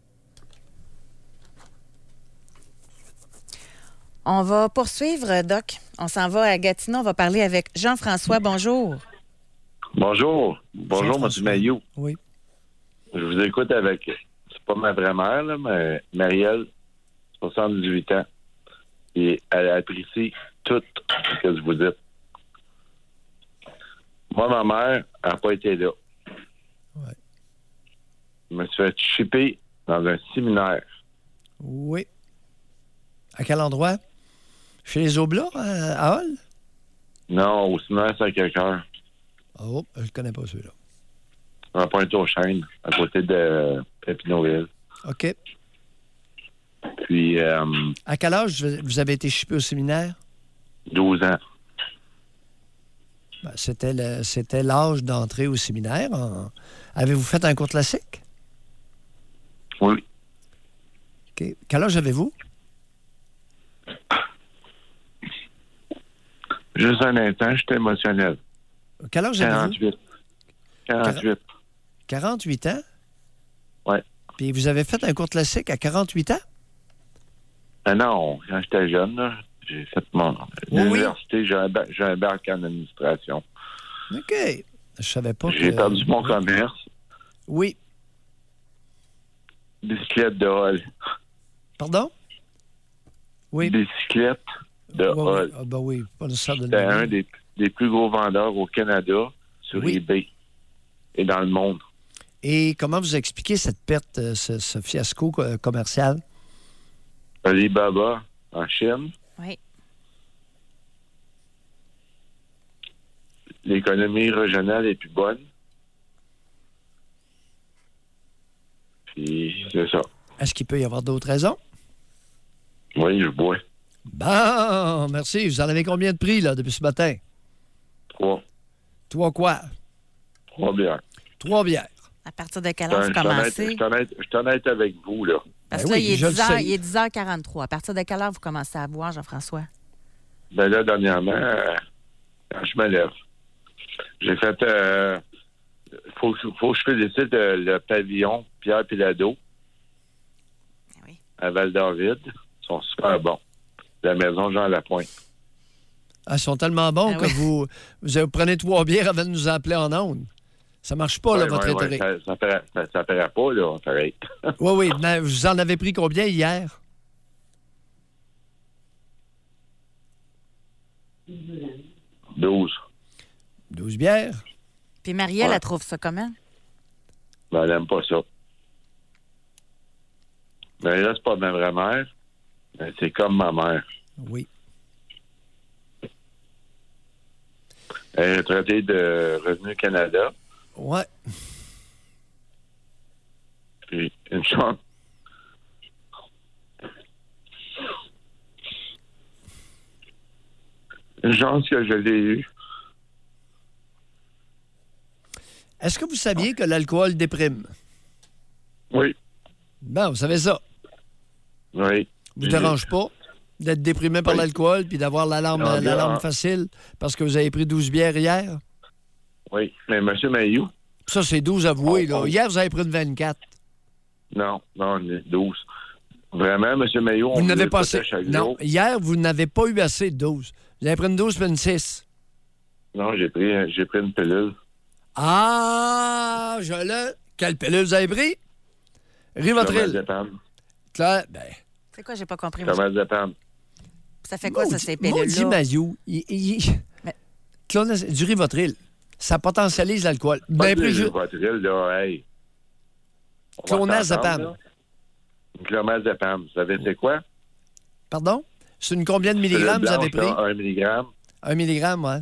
On va poursuivre, Doc. On s'en va à Gatineau. On va parler avec Jean-François. Bonjour. Bonjour. Bonjour, M. Maillot. Oui. Je vous écoute avec, c'est pas ma vraie mère, là, mais Marielle, soixante-dix-huit ans. Et elle apprécie tout ce que vous dites. Moi, ma mère n'a pas été là. Ouais. Je me suis fait chipper dans un séminaire. Oui. À quel endroit? Chez les Oblats, à, à Hall? Non, au séminaire Sacré-Cœur. Oh, je ne connais pas celui-là. À Pointe-aux-Chênes, à côté de Pépinotville. OK. Puis, euh, À quel âge vous avez été chippé au séminaire? douze ans. Ben, c'était, le- c'était l'âge d'entrée au séminaire. En- Avez-vous fait un cours classique? Oui. OK. Quel âge avez-vous? Juste un instant, j'étais émotionnel. Quel âge avez-vous? quarante-huit. quarante-huit. quarante-huit ans? Oui. Puis vous avez fait un cours classique à quarante-huit ans? Ah non, quand j'étais jeune, là, j'ai fait mon. Oui, L'université, j'ai un, ba- j'ai un bac en administration. OK. Je savais pas que... J'ai perdu mon commerce. Oui. Bicyclette de Hall. Pardon? Oui. Bicyclette de Ouais, ouais. Hall. Ah, ben oui, pas nécessaire de le C'était nommer. un des, des plus gros vendeurs au Canada sur Oui. eBay et dans le monde. Et comment vous expliquez cette perte, euh, ce, ce fiasco euh, commercial? Alibaba en Chine. Oui. L'économie régionale est plus bonne. Puis, c'est ça. Est-ce qu'il peut y avoir d'autres raisons? Oui, je bois. Bon, merci. Vous en avez combien de prix, là, depuis ce matin? Trois. Trois quoi? Trois bières. Trois bières. À partir de quelle Je heure suis vous honnête- je commencez? suis honnête- je suis honnête avec vous, là. Parce Ben que là, oui, il est, je le dix heures, sais. il est dix heures quarante-trois. À partir de quelle heure vous commencez à boire, Jean-François? Ben là, dernièrement, euh, quand je me lève, j'ai fait... Euh, faut, que- faut que je félicite euh, le pavillon Pierre Pilado à Val-David. Ils sont super bons. La maison Jean Lapointe. Ah, ils sont tellement bons Ah que oui. vous, vous prenez trois bières avant de nous appeler en ondes. Ça marche pas, là, Ouais, votre ouais, ouais, rhétorique. ça, ça, paraît, ça, ça paraît pas, là, pareil. Oui, oui. mais Vous en avez pris combien hier? douze. douze bières? Puis Marielle, Ouais. elle trouve ça comment? Ben, elle n'aime pas ça. Ben, là, c'est pas ma vraie mère. Ben, c'est comme ma mère. Oui. Elle est retraitée de Revenu Canada. Ouais. Puis, une chance. Une chance que je l'ai eue. Est-ce que vous saviez que l'alcool déprime? Oui. Bon, vous savez ça. Oui. Vous ne dérange pas d'être déprimé par Oui. l'alcool puis d'avoir l'alarme, Ah, bien, l'alarme ah. facile parce que vous avez pris douze bières hier? Oui. Mais M. Mayou? Ça, c'est douze avoués. Oh, là. oh. Hier, vous avez pris une vingt-quatre. Non, non, on est douze. Vraiment, M. Mayou, on Vous n'avez vous pas écoutait assez. chaque Non, jour. hier, vous n'avez pas eu assez de douze. Vous avez pris une douze puis une six. Non, j'ai pris, j'ai pris une pilule. Ah, je l'ai. Quelle pilule vous avez pris? Rivotril. Clomazepam. Claire, ben, C'est quoi, j'ai pas compris. moi. Clomazepam. Ça fait quoi, ça, ces Maudit pilules-là? Mayou, il, il- Mais- Clonaz- du Rivotril, ça potentialise l'alcool. Pas Ben, de pris ju- Rivotril, là, hey. On va Clonazepam. s'entendre, là. Une Clomazepam. Vous savez c'est quoi? Pardon? C'est une combien de milligrammes vous avez pris? Un milligramme. Un milligramme, ouais.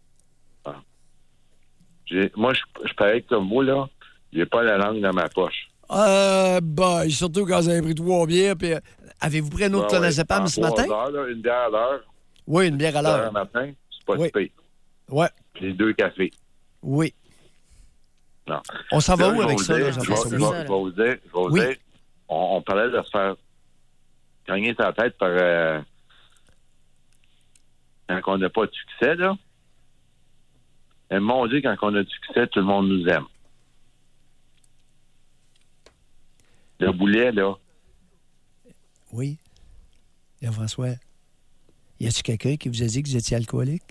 J'ai- Moi, je, je parais comme vous, là. J'ai pas la langue dans ma poche. Euh, bah, surtout quand vous avez pris trois bières. Puis, euh, avez-vous pris un autre Ouais, ouais, clonazepam en ce trois matin? heures, là, une bière à l'heure. Oui, une bière à Une bière l'heure. le matin, c'est pas Oui. super. Ouais, Puis deux cafés. oui. Non. On s'en va Là, où je vais avec vous ça, dire- là, Je vais Jean-François? je vais- je vais vous dire, je vais vous Oui. dire, on, on parlait de se faire gagner sa tête par... euh, quand on n'a pas de succès, là. Et mon Dieu, quand on a du succès, tout le monde nous aime. Le boulet, là. Oui. Jean-François, y a-t-il quelqu'un qui vous a dit que vous étiez alcoolique?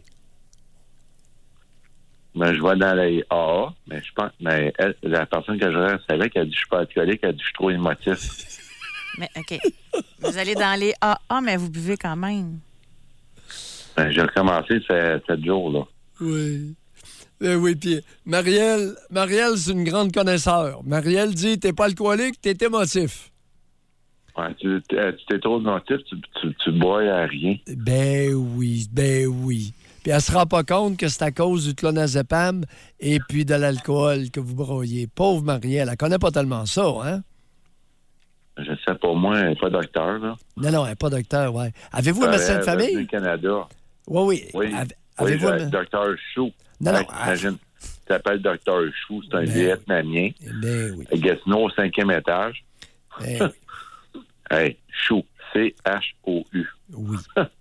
Ben, je vais dans les A A, mais je pense, mais elle, la personne que je savais qui a dit que je suis pas alcoolique, elle a dit que je suis trop émotif. Mais, OK. Vous allez dans les A A, mais vous buvez quand même. Ben, j'ai recommencé ce- sept jours, là. Oui. Eh oui, puis Marielle, Marielle, c'est une grande connaisseur. Marielle dit, t'es pas alcoolique, t'es émotif. Ouais, tu t'es tu t'es trop émotif, tu, tu, tu bois à rien. Ben oui, ben oui. Puis elle se rend pas compte que c'est à cause du clonazepam et puis de l'alcool que vous broyez. Pauvre Marielle, elle connaît pas tellement ça, hein? Je sais pas, moi, elle n'est pas docteur, là. Non, non, elle n'est pas docteur, ouais. Avez-vous un médecin de famille? Du Canada. Oui, oui. Oui, Ave- oui Avez-vous j'ai un... le docteur Chou. Non, non, Hey, imagine, tu t'appelles docteur Chou, c'est un Ben- Vietnamien. Ben oui. À Gatineau, au cinquième étage. Ben Hey, Chou, C H O U. oui.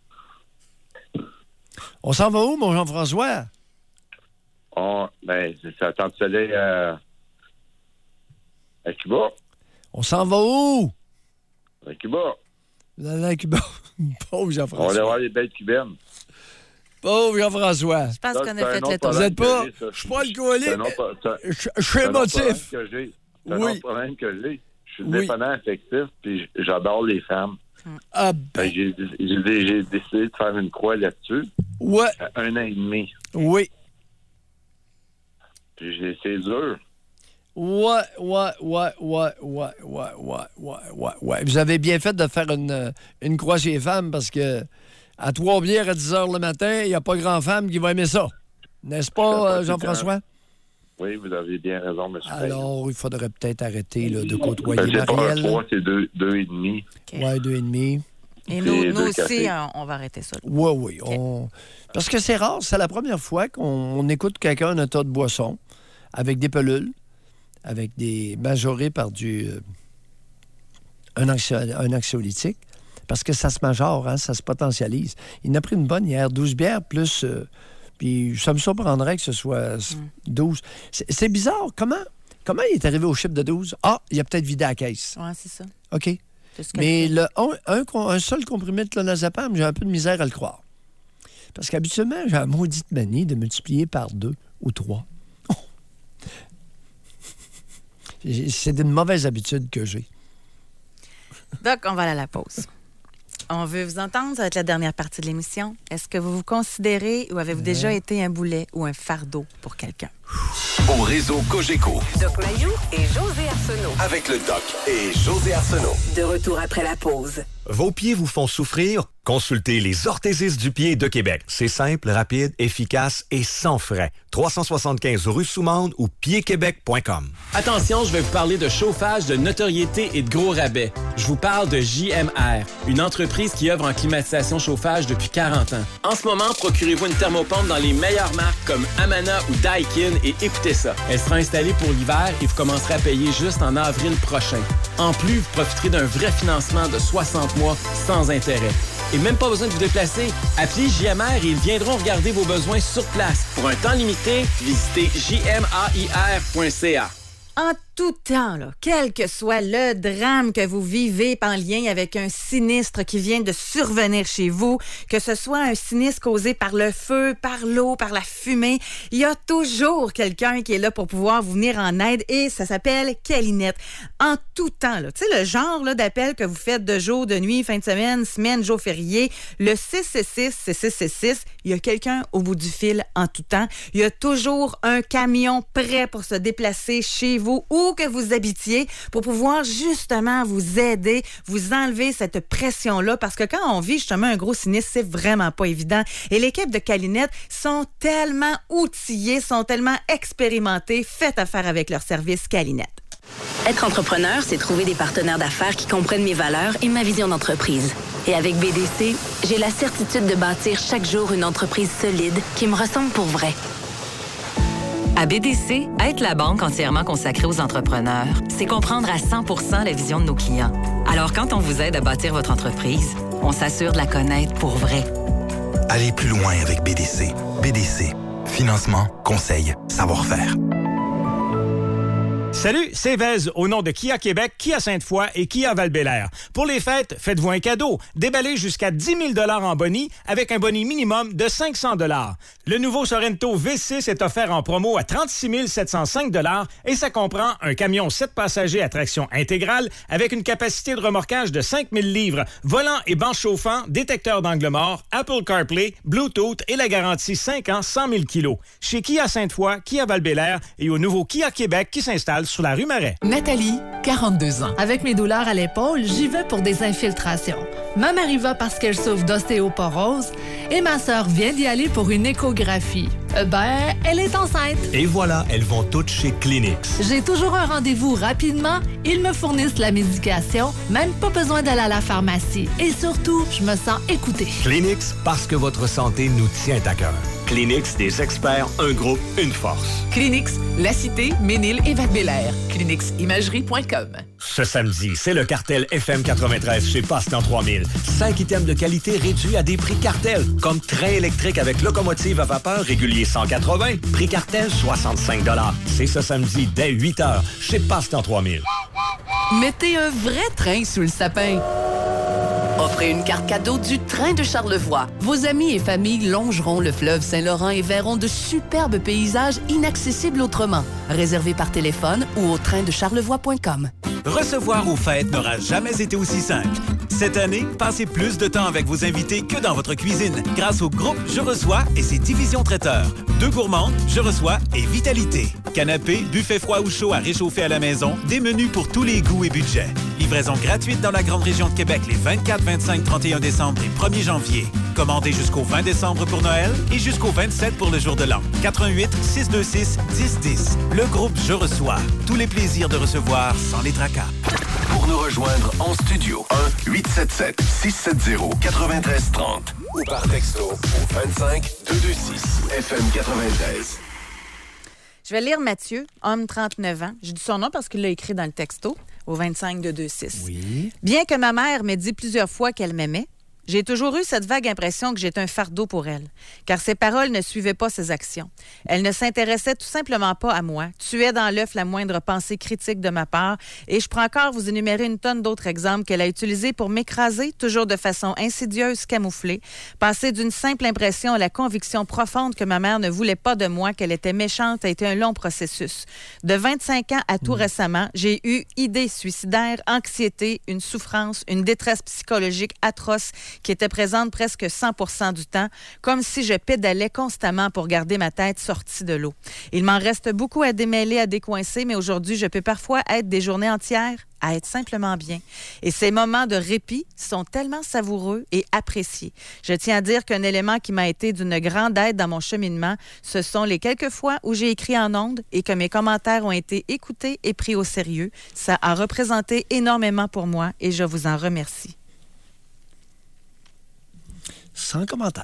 On s'en va où, mon Jean-François? On, ben, c'est ça, tant de soleil à, à Cuba. On s'en va où? À Cuba. Dans la Cuba. Pauvre On va Jean-François. aller voir les belles cubaines. Pauvre Jean-François. Je pense Ça, qu'on c'est a un fait autre le tour. Vous êtes pas... problème que j'ai, ça. Je suis pas alcoolique. C'est un autre- c'est- Je je suis c'est un autre problème émotif. que j'ai. C'est un Oui. autre problème que j'ai. Je suis Oui. dépendant affectif, puis j'adore les femmes. Ah Ben, ben, j'ai, j'ai- j'ai décidé de faire une croix là-dessus. ouais, À un an et demi. oui. Puis j'ai, c'est dur. Ouais, ouais, ouais, ouais, ouais, ouais, ouais, ouais, ouais, ouais. Vous avez bien fait de faire une, une croix chez les femmes parce que à trois bières à dix heures le matin, il n'y a pas grand femme qui va aimer ça. N'est-ce Je fais pas, pas euh, tout Jean-François? Oui, vous avez bien raison, monsieur. Alors, il faudrait peut-être arrêter là, de Ben, côtoyer c'est pas un Marielle. trois, c'est deux, deux et demi. Ouais, deux et demi. Et C'est nous, nous deux aussi, cafés. on, on va arrêter ça. Oui, oui. On... Parce que c'est rare, c'est la première fois qu'on on écoute quelqu'un un état de boisson avec des pelules, avec des majorés par du euh, un, anxio- un anxiolytique, parce que ça se majore, hein, ça se potentialise. Il en a pris une bonne hier, douze bières plus... euh, puis ça me surprendrait que ce soit douze. C'est, c'est bizarre. Comment, comment il est arrivé au chiffre de douze? Ah, il a peut-être vidé la caisse. Oui, c'est ça. OK. C'est ce que Mais je le, un, un, un seul comprimé de clonazepam, j'ai un peu de misère à le croire. Parce qu'habituellement, j'ai la maudite manie de multiplier par deux ou trois. Oh. C'est une mauvaise habitude que j'ai. Donc, on va aller à la pause. On veut vous entendre, ça va être la dernière partie de l'émission. Est-ce que vous vous considérez ou avez-vous déjà Ouais. été un boulet ou un fardeau pour quelqu'un? Au réseau Cogeco, Doc Mayou et José Arsenault. avec le Doc et José Arsenault. De retour après la pause. Vos pieds vous font souffrir? Consultez les orthésistes du pied de Québec. C'est simple, rapide, efficace et sans frais. trois cent soixante-quinze rue Soumande ou pied québec point com. Attention, je vais vous parler de chauffage, de notoriété et de gros rabais. Je vous parle de J M R, une entreprise qui œuvre en climatisation chauffage depuis quarante ans. En ce moment, procurez-vous une thermopompe dans les meilleures marques comme Amana ou Daikin et écoutez ça. Elle sera installée pour l'hiver et vous commencerez à payer juste en avril prochain. En plus, vous profiterez d'un vrai financement de soixante mois sans intérêt. Et même pas besoin de vous déplacer. Appelez J M R et ils viendront regarder vos besoins sur place. Pour un temps limité, visitez j m a i r point c a. En tout temps, là, quel que soit le drame que vous vivez en lien avec un sinistre qui vient de survenir chez vous, que ce soit un sinistre causé par le feu, par l'eau, par la fumée, il y a toujours quelqu'un qui est là pour pouvoir vous venir en aide et ça s'appelle Calinette. En tout temps, là, tu sais, le genre là, d'appel que vous faites de jour, de nuit, fin de semaine, semaine, jour férié, le six six six, six six six six, il y a quelqu'un au bout du fil en tout temps. Il y a toujours un camion prêt pour se déplacer chez vous ou que vous habitiez pour pouvoir justement vous aider, vous enlever cette pression-là parce que quand on vit justement un gros sinistre, c'est vraiment pas évident. Et l'équipe de Calinette sont tellement outillés, sont tellement expérimentés, faites affaire avec leur service Calinette. Être entrepreneur, c'est trouver des partenaires d'affaires qui comprennent mes valeurs et ma vision d'entreprise. Et avec B D C, j'ai la certitude de bâtir chaque jour une entreprise solide qui me ressemble pour vrai. À B D C, être la banque entièrement consacrée aux entrepreneurs, c'est comprendre à cent pour cent la vision de nos clients. Alors, quand on vous aide à bâtir votre entreprise, on s'assure de la connaître pour vrai. Allez plus loin avec B D C. B D C. Financement, conseil, savoir-faire. Salut, c'est Vez, au nom de Kia Québec, Kia Sainte-Foy et Kia Val-Bélair. Pour les fêtes, faites-vous un cadeau. Déballez jusqu'à dix mille dollars en boni avec un boni minimum de cinq cents dollars. Le nouveau Sorento V six est offert en promo à trente-six mille sept cent cinq dollars et ça comprend un camion sept passagers à traction intégrale avec une capacité de remorquage de cinq mille livres, volant et banc chauffant, détecteur d'angle mort, Apple CarPlay, Bluetooth et la garantie cinq ans, cent mille kilos. Chez Kia Sainte-Foy, Kia Val-Bélair et au nouveau Kia Québec qui s'installe sur la rue Marais. Nathalie, quarante-deux ans. Avec mes douleurs à l'épaule, j'y vais pour des infiltrations. Ma mère y va parce qu'elle souffre d'ostéoporose et ma sœur vient d'y aller pour une échographie. Euh, ben, elle est enceinte. Et voilà, elles vont toutes chez Kleenex. J'ai toujours un rendez-vous rapidement. Ils me fournissent la médication, même pas besoin d'aller à la pharmacie. Et surtout, je me sens écoutée. Kleenex, parce que votre santé nous tient à cœur. Kleenex, des experts, un groupe, une force. Kleenex, La Cité, Ménil et Val-Bélair. Kleenex Imagerie point com. Ce samedi, c'est le cartel F M quatre-vingt-treize chez Passe-Temps trois mille. Cinq items de qualité réduits à des prix cartel, comme train électrique avec locomotive à vapeur régulier cent quatre-vingts, prix cartel soixante-cinq dollars. C'est ce samedi dès huit heures chez Passe-Temps trois mille. Mettez un vrai train sous le sapin. Offrez une carte cadeau du Train de Charlevoix. Vos amis et familles longeront le fleuve Saint-Laurent et verront de superbes paysages inaccessibles autrement. Réservé par téléphone ou au train de charlevoix point com. Recevoir aux fêtes n'aura jamais été aussi simple. Cette année, passez plus de temps avec vos invités que dans votre cuisine grâce au groupe Je Reçois et ses divisions traiteurs. Deux gourmandes, Je Reçois et Vitalité. Canapé, buffet froid ou chaud à réchauffer à la maison, des menus pour tous les goûts et budgets. Livraison gratuite dans la grande région de Québec les vingt-quatre, vingt-cinq, trente et un décembre et premier janvier. Commandez jusqu'au vingt décembre pour Noël et jusqu'au vingt-sept pour le jour de l'an. quatre un huit, six deux six, dix dix. Le groupe Je Reçois. Tous les plaisirs de recevoir sans les tracas. Pour nous rejoindre en studio, un huit sept sept, six sept zéro, neuf trois trois zéro ou par texto au vingt-cinq deux cent vingt-six F M quatre-vingt-treize. Je vais lire Mathieu, homme trente-neuf ans. Je dis son nom parce qu'il l'a écrit dans le texto au vingt-cinq deux cent vingt-six. Oui. Bien que ma mère m'ait dit plusieurs fois qu'elle m'aimait, J'ai toujours eu cette vague impression que j'étais un fardeau pour elle, car ses paroles ne suivaient pas ses actions. Elle ne s'intéressait tout simplement pas à moi, tuait dans l'œuf la moindre pensée critique de ma part, et je pourrais encore vous énumérer une tonne d'autres exemples qu'elle a utilisés pour m'écraser, toujours de façon insidieuse, camouflée, passer d'une simple impression à la conviction profonde que ma mère ne voulait pas de moi, qu'elle était méchante, a été un long processus. De vingt-cinq ans à tout mmh. récemment, j'ai eu idées suicidaires, anxiété, une souffrance, une détresse psychologique atroce qui était présente presque cent pour cent du temps, comme si je pédalais constamment pour garder ma tête sortie de l'eau. Il m'en reste beaucoup à démêler, à décoincer, mais aujourd'hui, je peux parfois être des journées entières à être simplement bien. Et ces moments de répit sont tellement savoureux et appréciés. Je tiens à dire qu'un élément qui m'a été d'une grande aide dans mon cheminement, ce sont les quelques fois où j'ai écrit en ondes et que mes commentaires ont été écoutés et pris au sérieux. Ça a représenté énormément pour moi et je vous en remercie. Sans commentaire.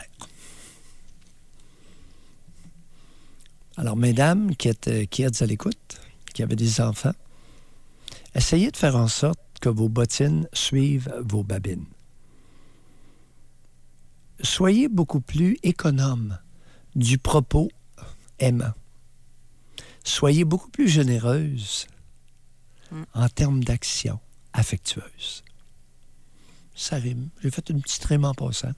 Alors, mesdames qui êtes, qui êtes à l'écoute, qui avez des enfants, essayez de faire en sorte que vos bottines suivent vos babines. Soyez beaucoup plus économe du propos aimant. Soyez beaucoup plus généreuse mm. en termes d'action affectueuse. Ça rime. J'ai fait une petite rime en passant.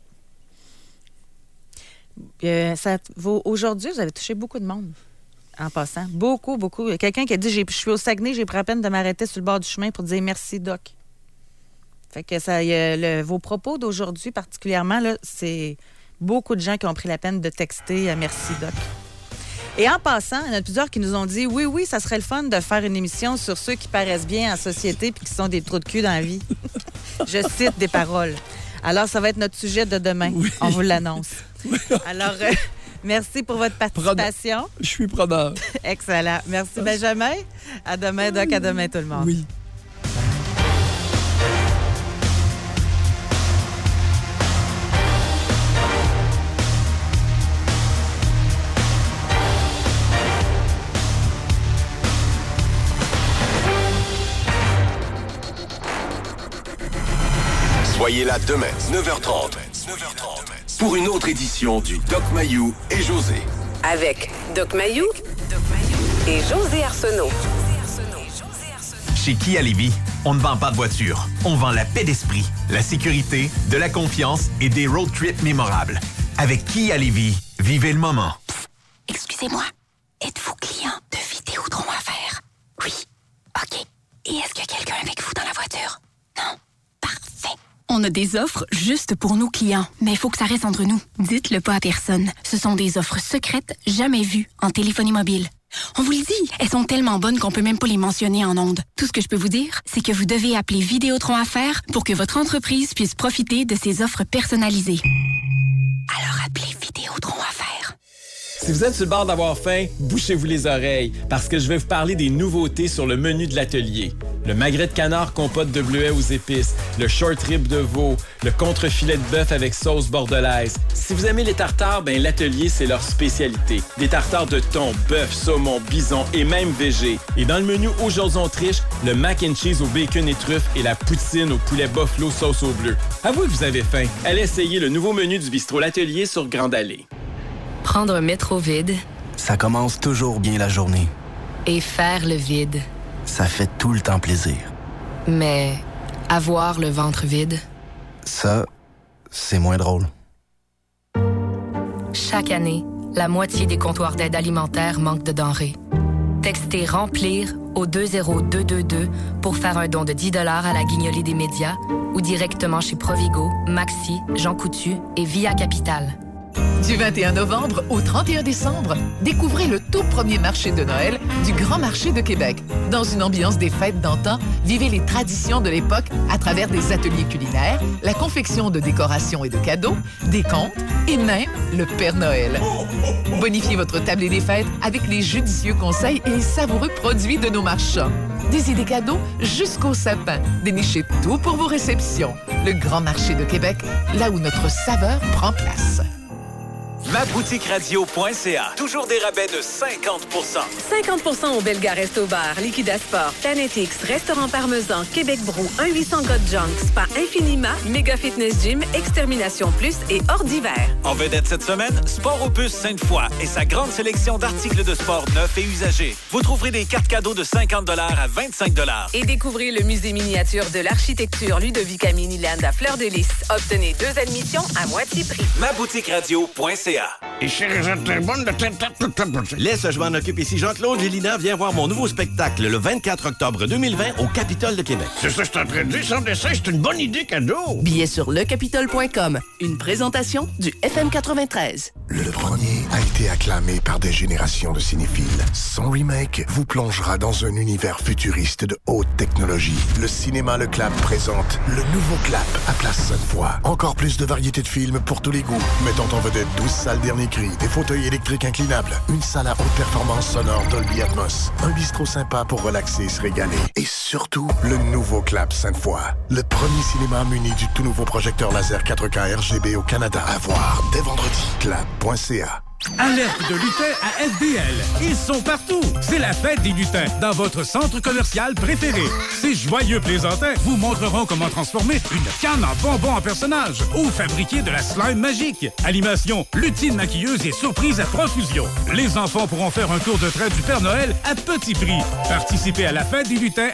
Euh, ça vaut... Aujourd'hui, vous avez touché beaucoup de monde en passant. Beaucoup, beaucoup. Il y a quelqu'un qui a dit, je suis au Saguenay, j'ai pris la peine de m'arrêter sur le bord du chemin pour dire merci, Doc. Fait que ça, y a le, vos propos d'aujourd'hui particulièrement, là, c'est beaucoup de gens qui ont pris la peine de texter à merci, Doc. Et en passant, il y en a plusieurs qui nous ont dit, oui, oui, ça serait le fun de faire une émission sur ceux qui paraissent bien en société puis qui sont des trous de cul dans la vie. Je cite des paroles. Alors, ça va être notre sujet de demain. Oui. On vous l'annonce. Oui. Alors, euh, merci pour votre participation. Preneur. Je suis preneur. Excellent. Merci, Benjamin. À demain, Doc. À demain, tout le monde. Oui. Soyez là demain, neuf heures trente. neuf heures trente. Pour une autre édition du Doc Mayou et José. Avec Doc Mayou et José Arsenault. Chez Kia Lévis, on ne vend pas de voiture. On vend la paix d'esprit, la sécurité, de la confiance et des road trips mémorables. Avec Kia Lévis, vivez le moment. Excusez-moi, êtes-vous client de Vidéotron Affaires? Oui. OK. Et est-ce qu'il y a quelqu'un avec vous dans la voiture? Non? Parfait. On a des offres juste pour nos clients, mais il faut que ça reste entre nous. Dites-le pas à personne. Ce sont des offres secrètes jamais vues en téléphonie mobile. On vous le dit, elles sont tellement bonnes qu'on peut même pas les mentionner en ondes. Tout ce que je peux vous dire, c'est que vous devez appeler Vidéotron Affaires pour que votre entreprise puisse profiter de ces offres personnalisées. Alors appelez Vidéotron Affaires. Si vous êtes sur le bord d'avoir faim, bouchez-vous les oreilles, parce que je vais vous parler des nouveautés sur le menu de l'atelier. Le magret de canard compote de bleuets aux épices, le short rib de veau, le contre-filet de bœuf avec sauce bordelaise. Si vous aimez les tartares, ben l'atelier, c'est leur spécialité. Des tartares de thon, bœuf, saumon, bison et même végé. Et dans le menu Aujourd'hui on triche, le mac and cheese au bacon et truffes et la poutine au poulet buffalo sauce au bleu. Avouez que vous avez faim. Allez essayer le nouveau menu du bistrot L'Atelier sur Grande Allée. Prendre un métro vide. Ça commence toujours bien la journée. Et faire le vide. Ça fait tout le temps plaisir. Mais avoir le ventre vide. Ça, c'est moins drôle. Chaque année, la moitié des comptoirs d'aide alimentaire manquent de denrées. Textez « Remplir » au deux zéro deux deux deux pour faire un don de dix dollars à la Guignolée des médias ou directement chez Provigo, Maxi, Jean Coutu et Via Capital. Du vingt et un novembre au trente et un décembre, découvrez le tout premier marché de Noël du Grand Marché de Québec. Dans une ambiance des fêtes d'antan, vivez les traditions de l'époque à travers des ateliers culinaires, la confection de décorations et de cadeaux, des contes et même le Père Noël. Bonifiez votre tablée des fêtes avec les judicieux conseils et les savoureux produits de nos marchands. Des idées cadeaux jusqu'au sapin. Dénichez tout pour vos réceptions. Le Grand Marché de Québec, là où notre saveur prend place. ma boutique radio point c a. Toujours des rabais de cinquante pour cent. cinquante pour cent au Belga Resto Bar, Liquida Sport, Planetix, Restaurant Parmesan, Québec Brou, un huit cents God Junk, Spa Infinima, Méga Fitness Gym, Extermination Plus et Hors d'hiver. En vedette cette semaine, Sport Opus Sainte-Foy et sa grande sélection d'articles de sport neufs et usagés. Vous trouverez des cartes cadeaux de cinquante à vingt-cinq dollars. Et découvrez le musée miniature de l'architecture Ludovica Miniland à Fleur-de-Lys. Obtenez deux admissions à moitié prix. ma boutique radio point c a. Et chérie, j'ai bonne de tête. Laisse, je m'en occupe ici. Jean-Claude Gélina vient voir mon nouveau spectacle le vingt-quatre octobre deux mille vingt au Capitole de Québec. C'est ça que je suis en train de dire, sans dessin, c'est une bonne idée cadeau. Billets sur le capitole point com. Une présentation du F M quatre-vingt-treize. Le premier a été acclamé par des générations de cinéphiles. Son remake vous plongera dans un univers futuriste de haute technologie. Le cinéma Le Clap présente le nouveau Clap à Place Sainte-Foy. Encore plus de variétés de films pour tous les goûts, mettant en vedette douze salles dernier cri, des fauteuils électriques inclinables, une salle à haute performance sonore Dolby Atmos, un bistrot sympa pour relaxer et se régaler. Et surtout, le nouveau Clap Sainte-Foy. Le premier cinéma muni du tout nouveau projecteur laser quatre K R G B au Canada. À voir dès vendredi. clap point c a. Alerte de lutins à F B L. Ils sont partout. C'est la fête des lutins dans votre centre commercial préféré. Ces joyeux plaisantins vous montreront comment transformer une canne en bonbon en personnage ou fabriquer de la slime magique. Animation, lutine maquilleuse et surprise à profusion. Les enfants pourront faire un tour de train du Père Noël à petit prix. Participez à la fête des lutins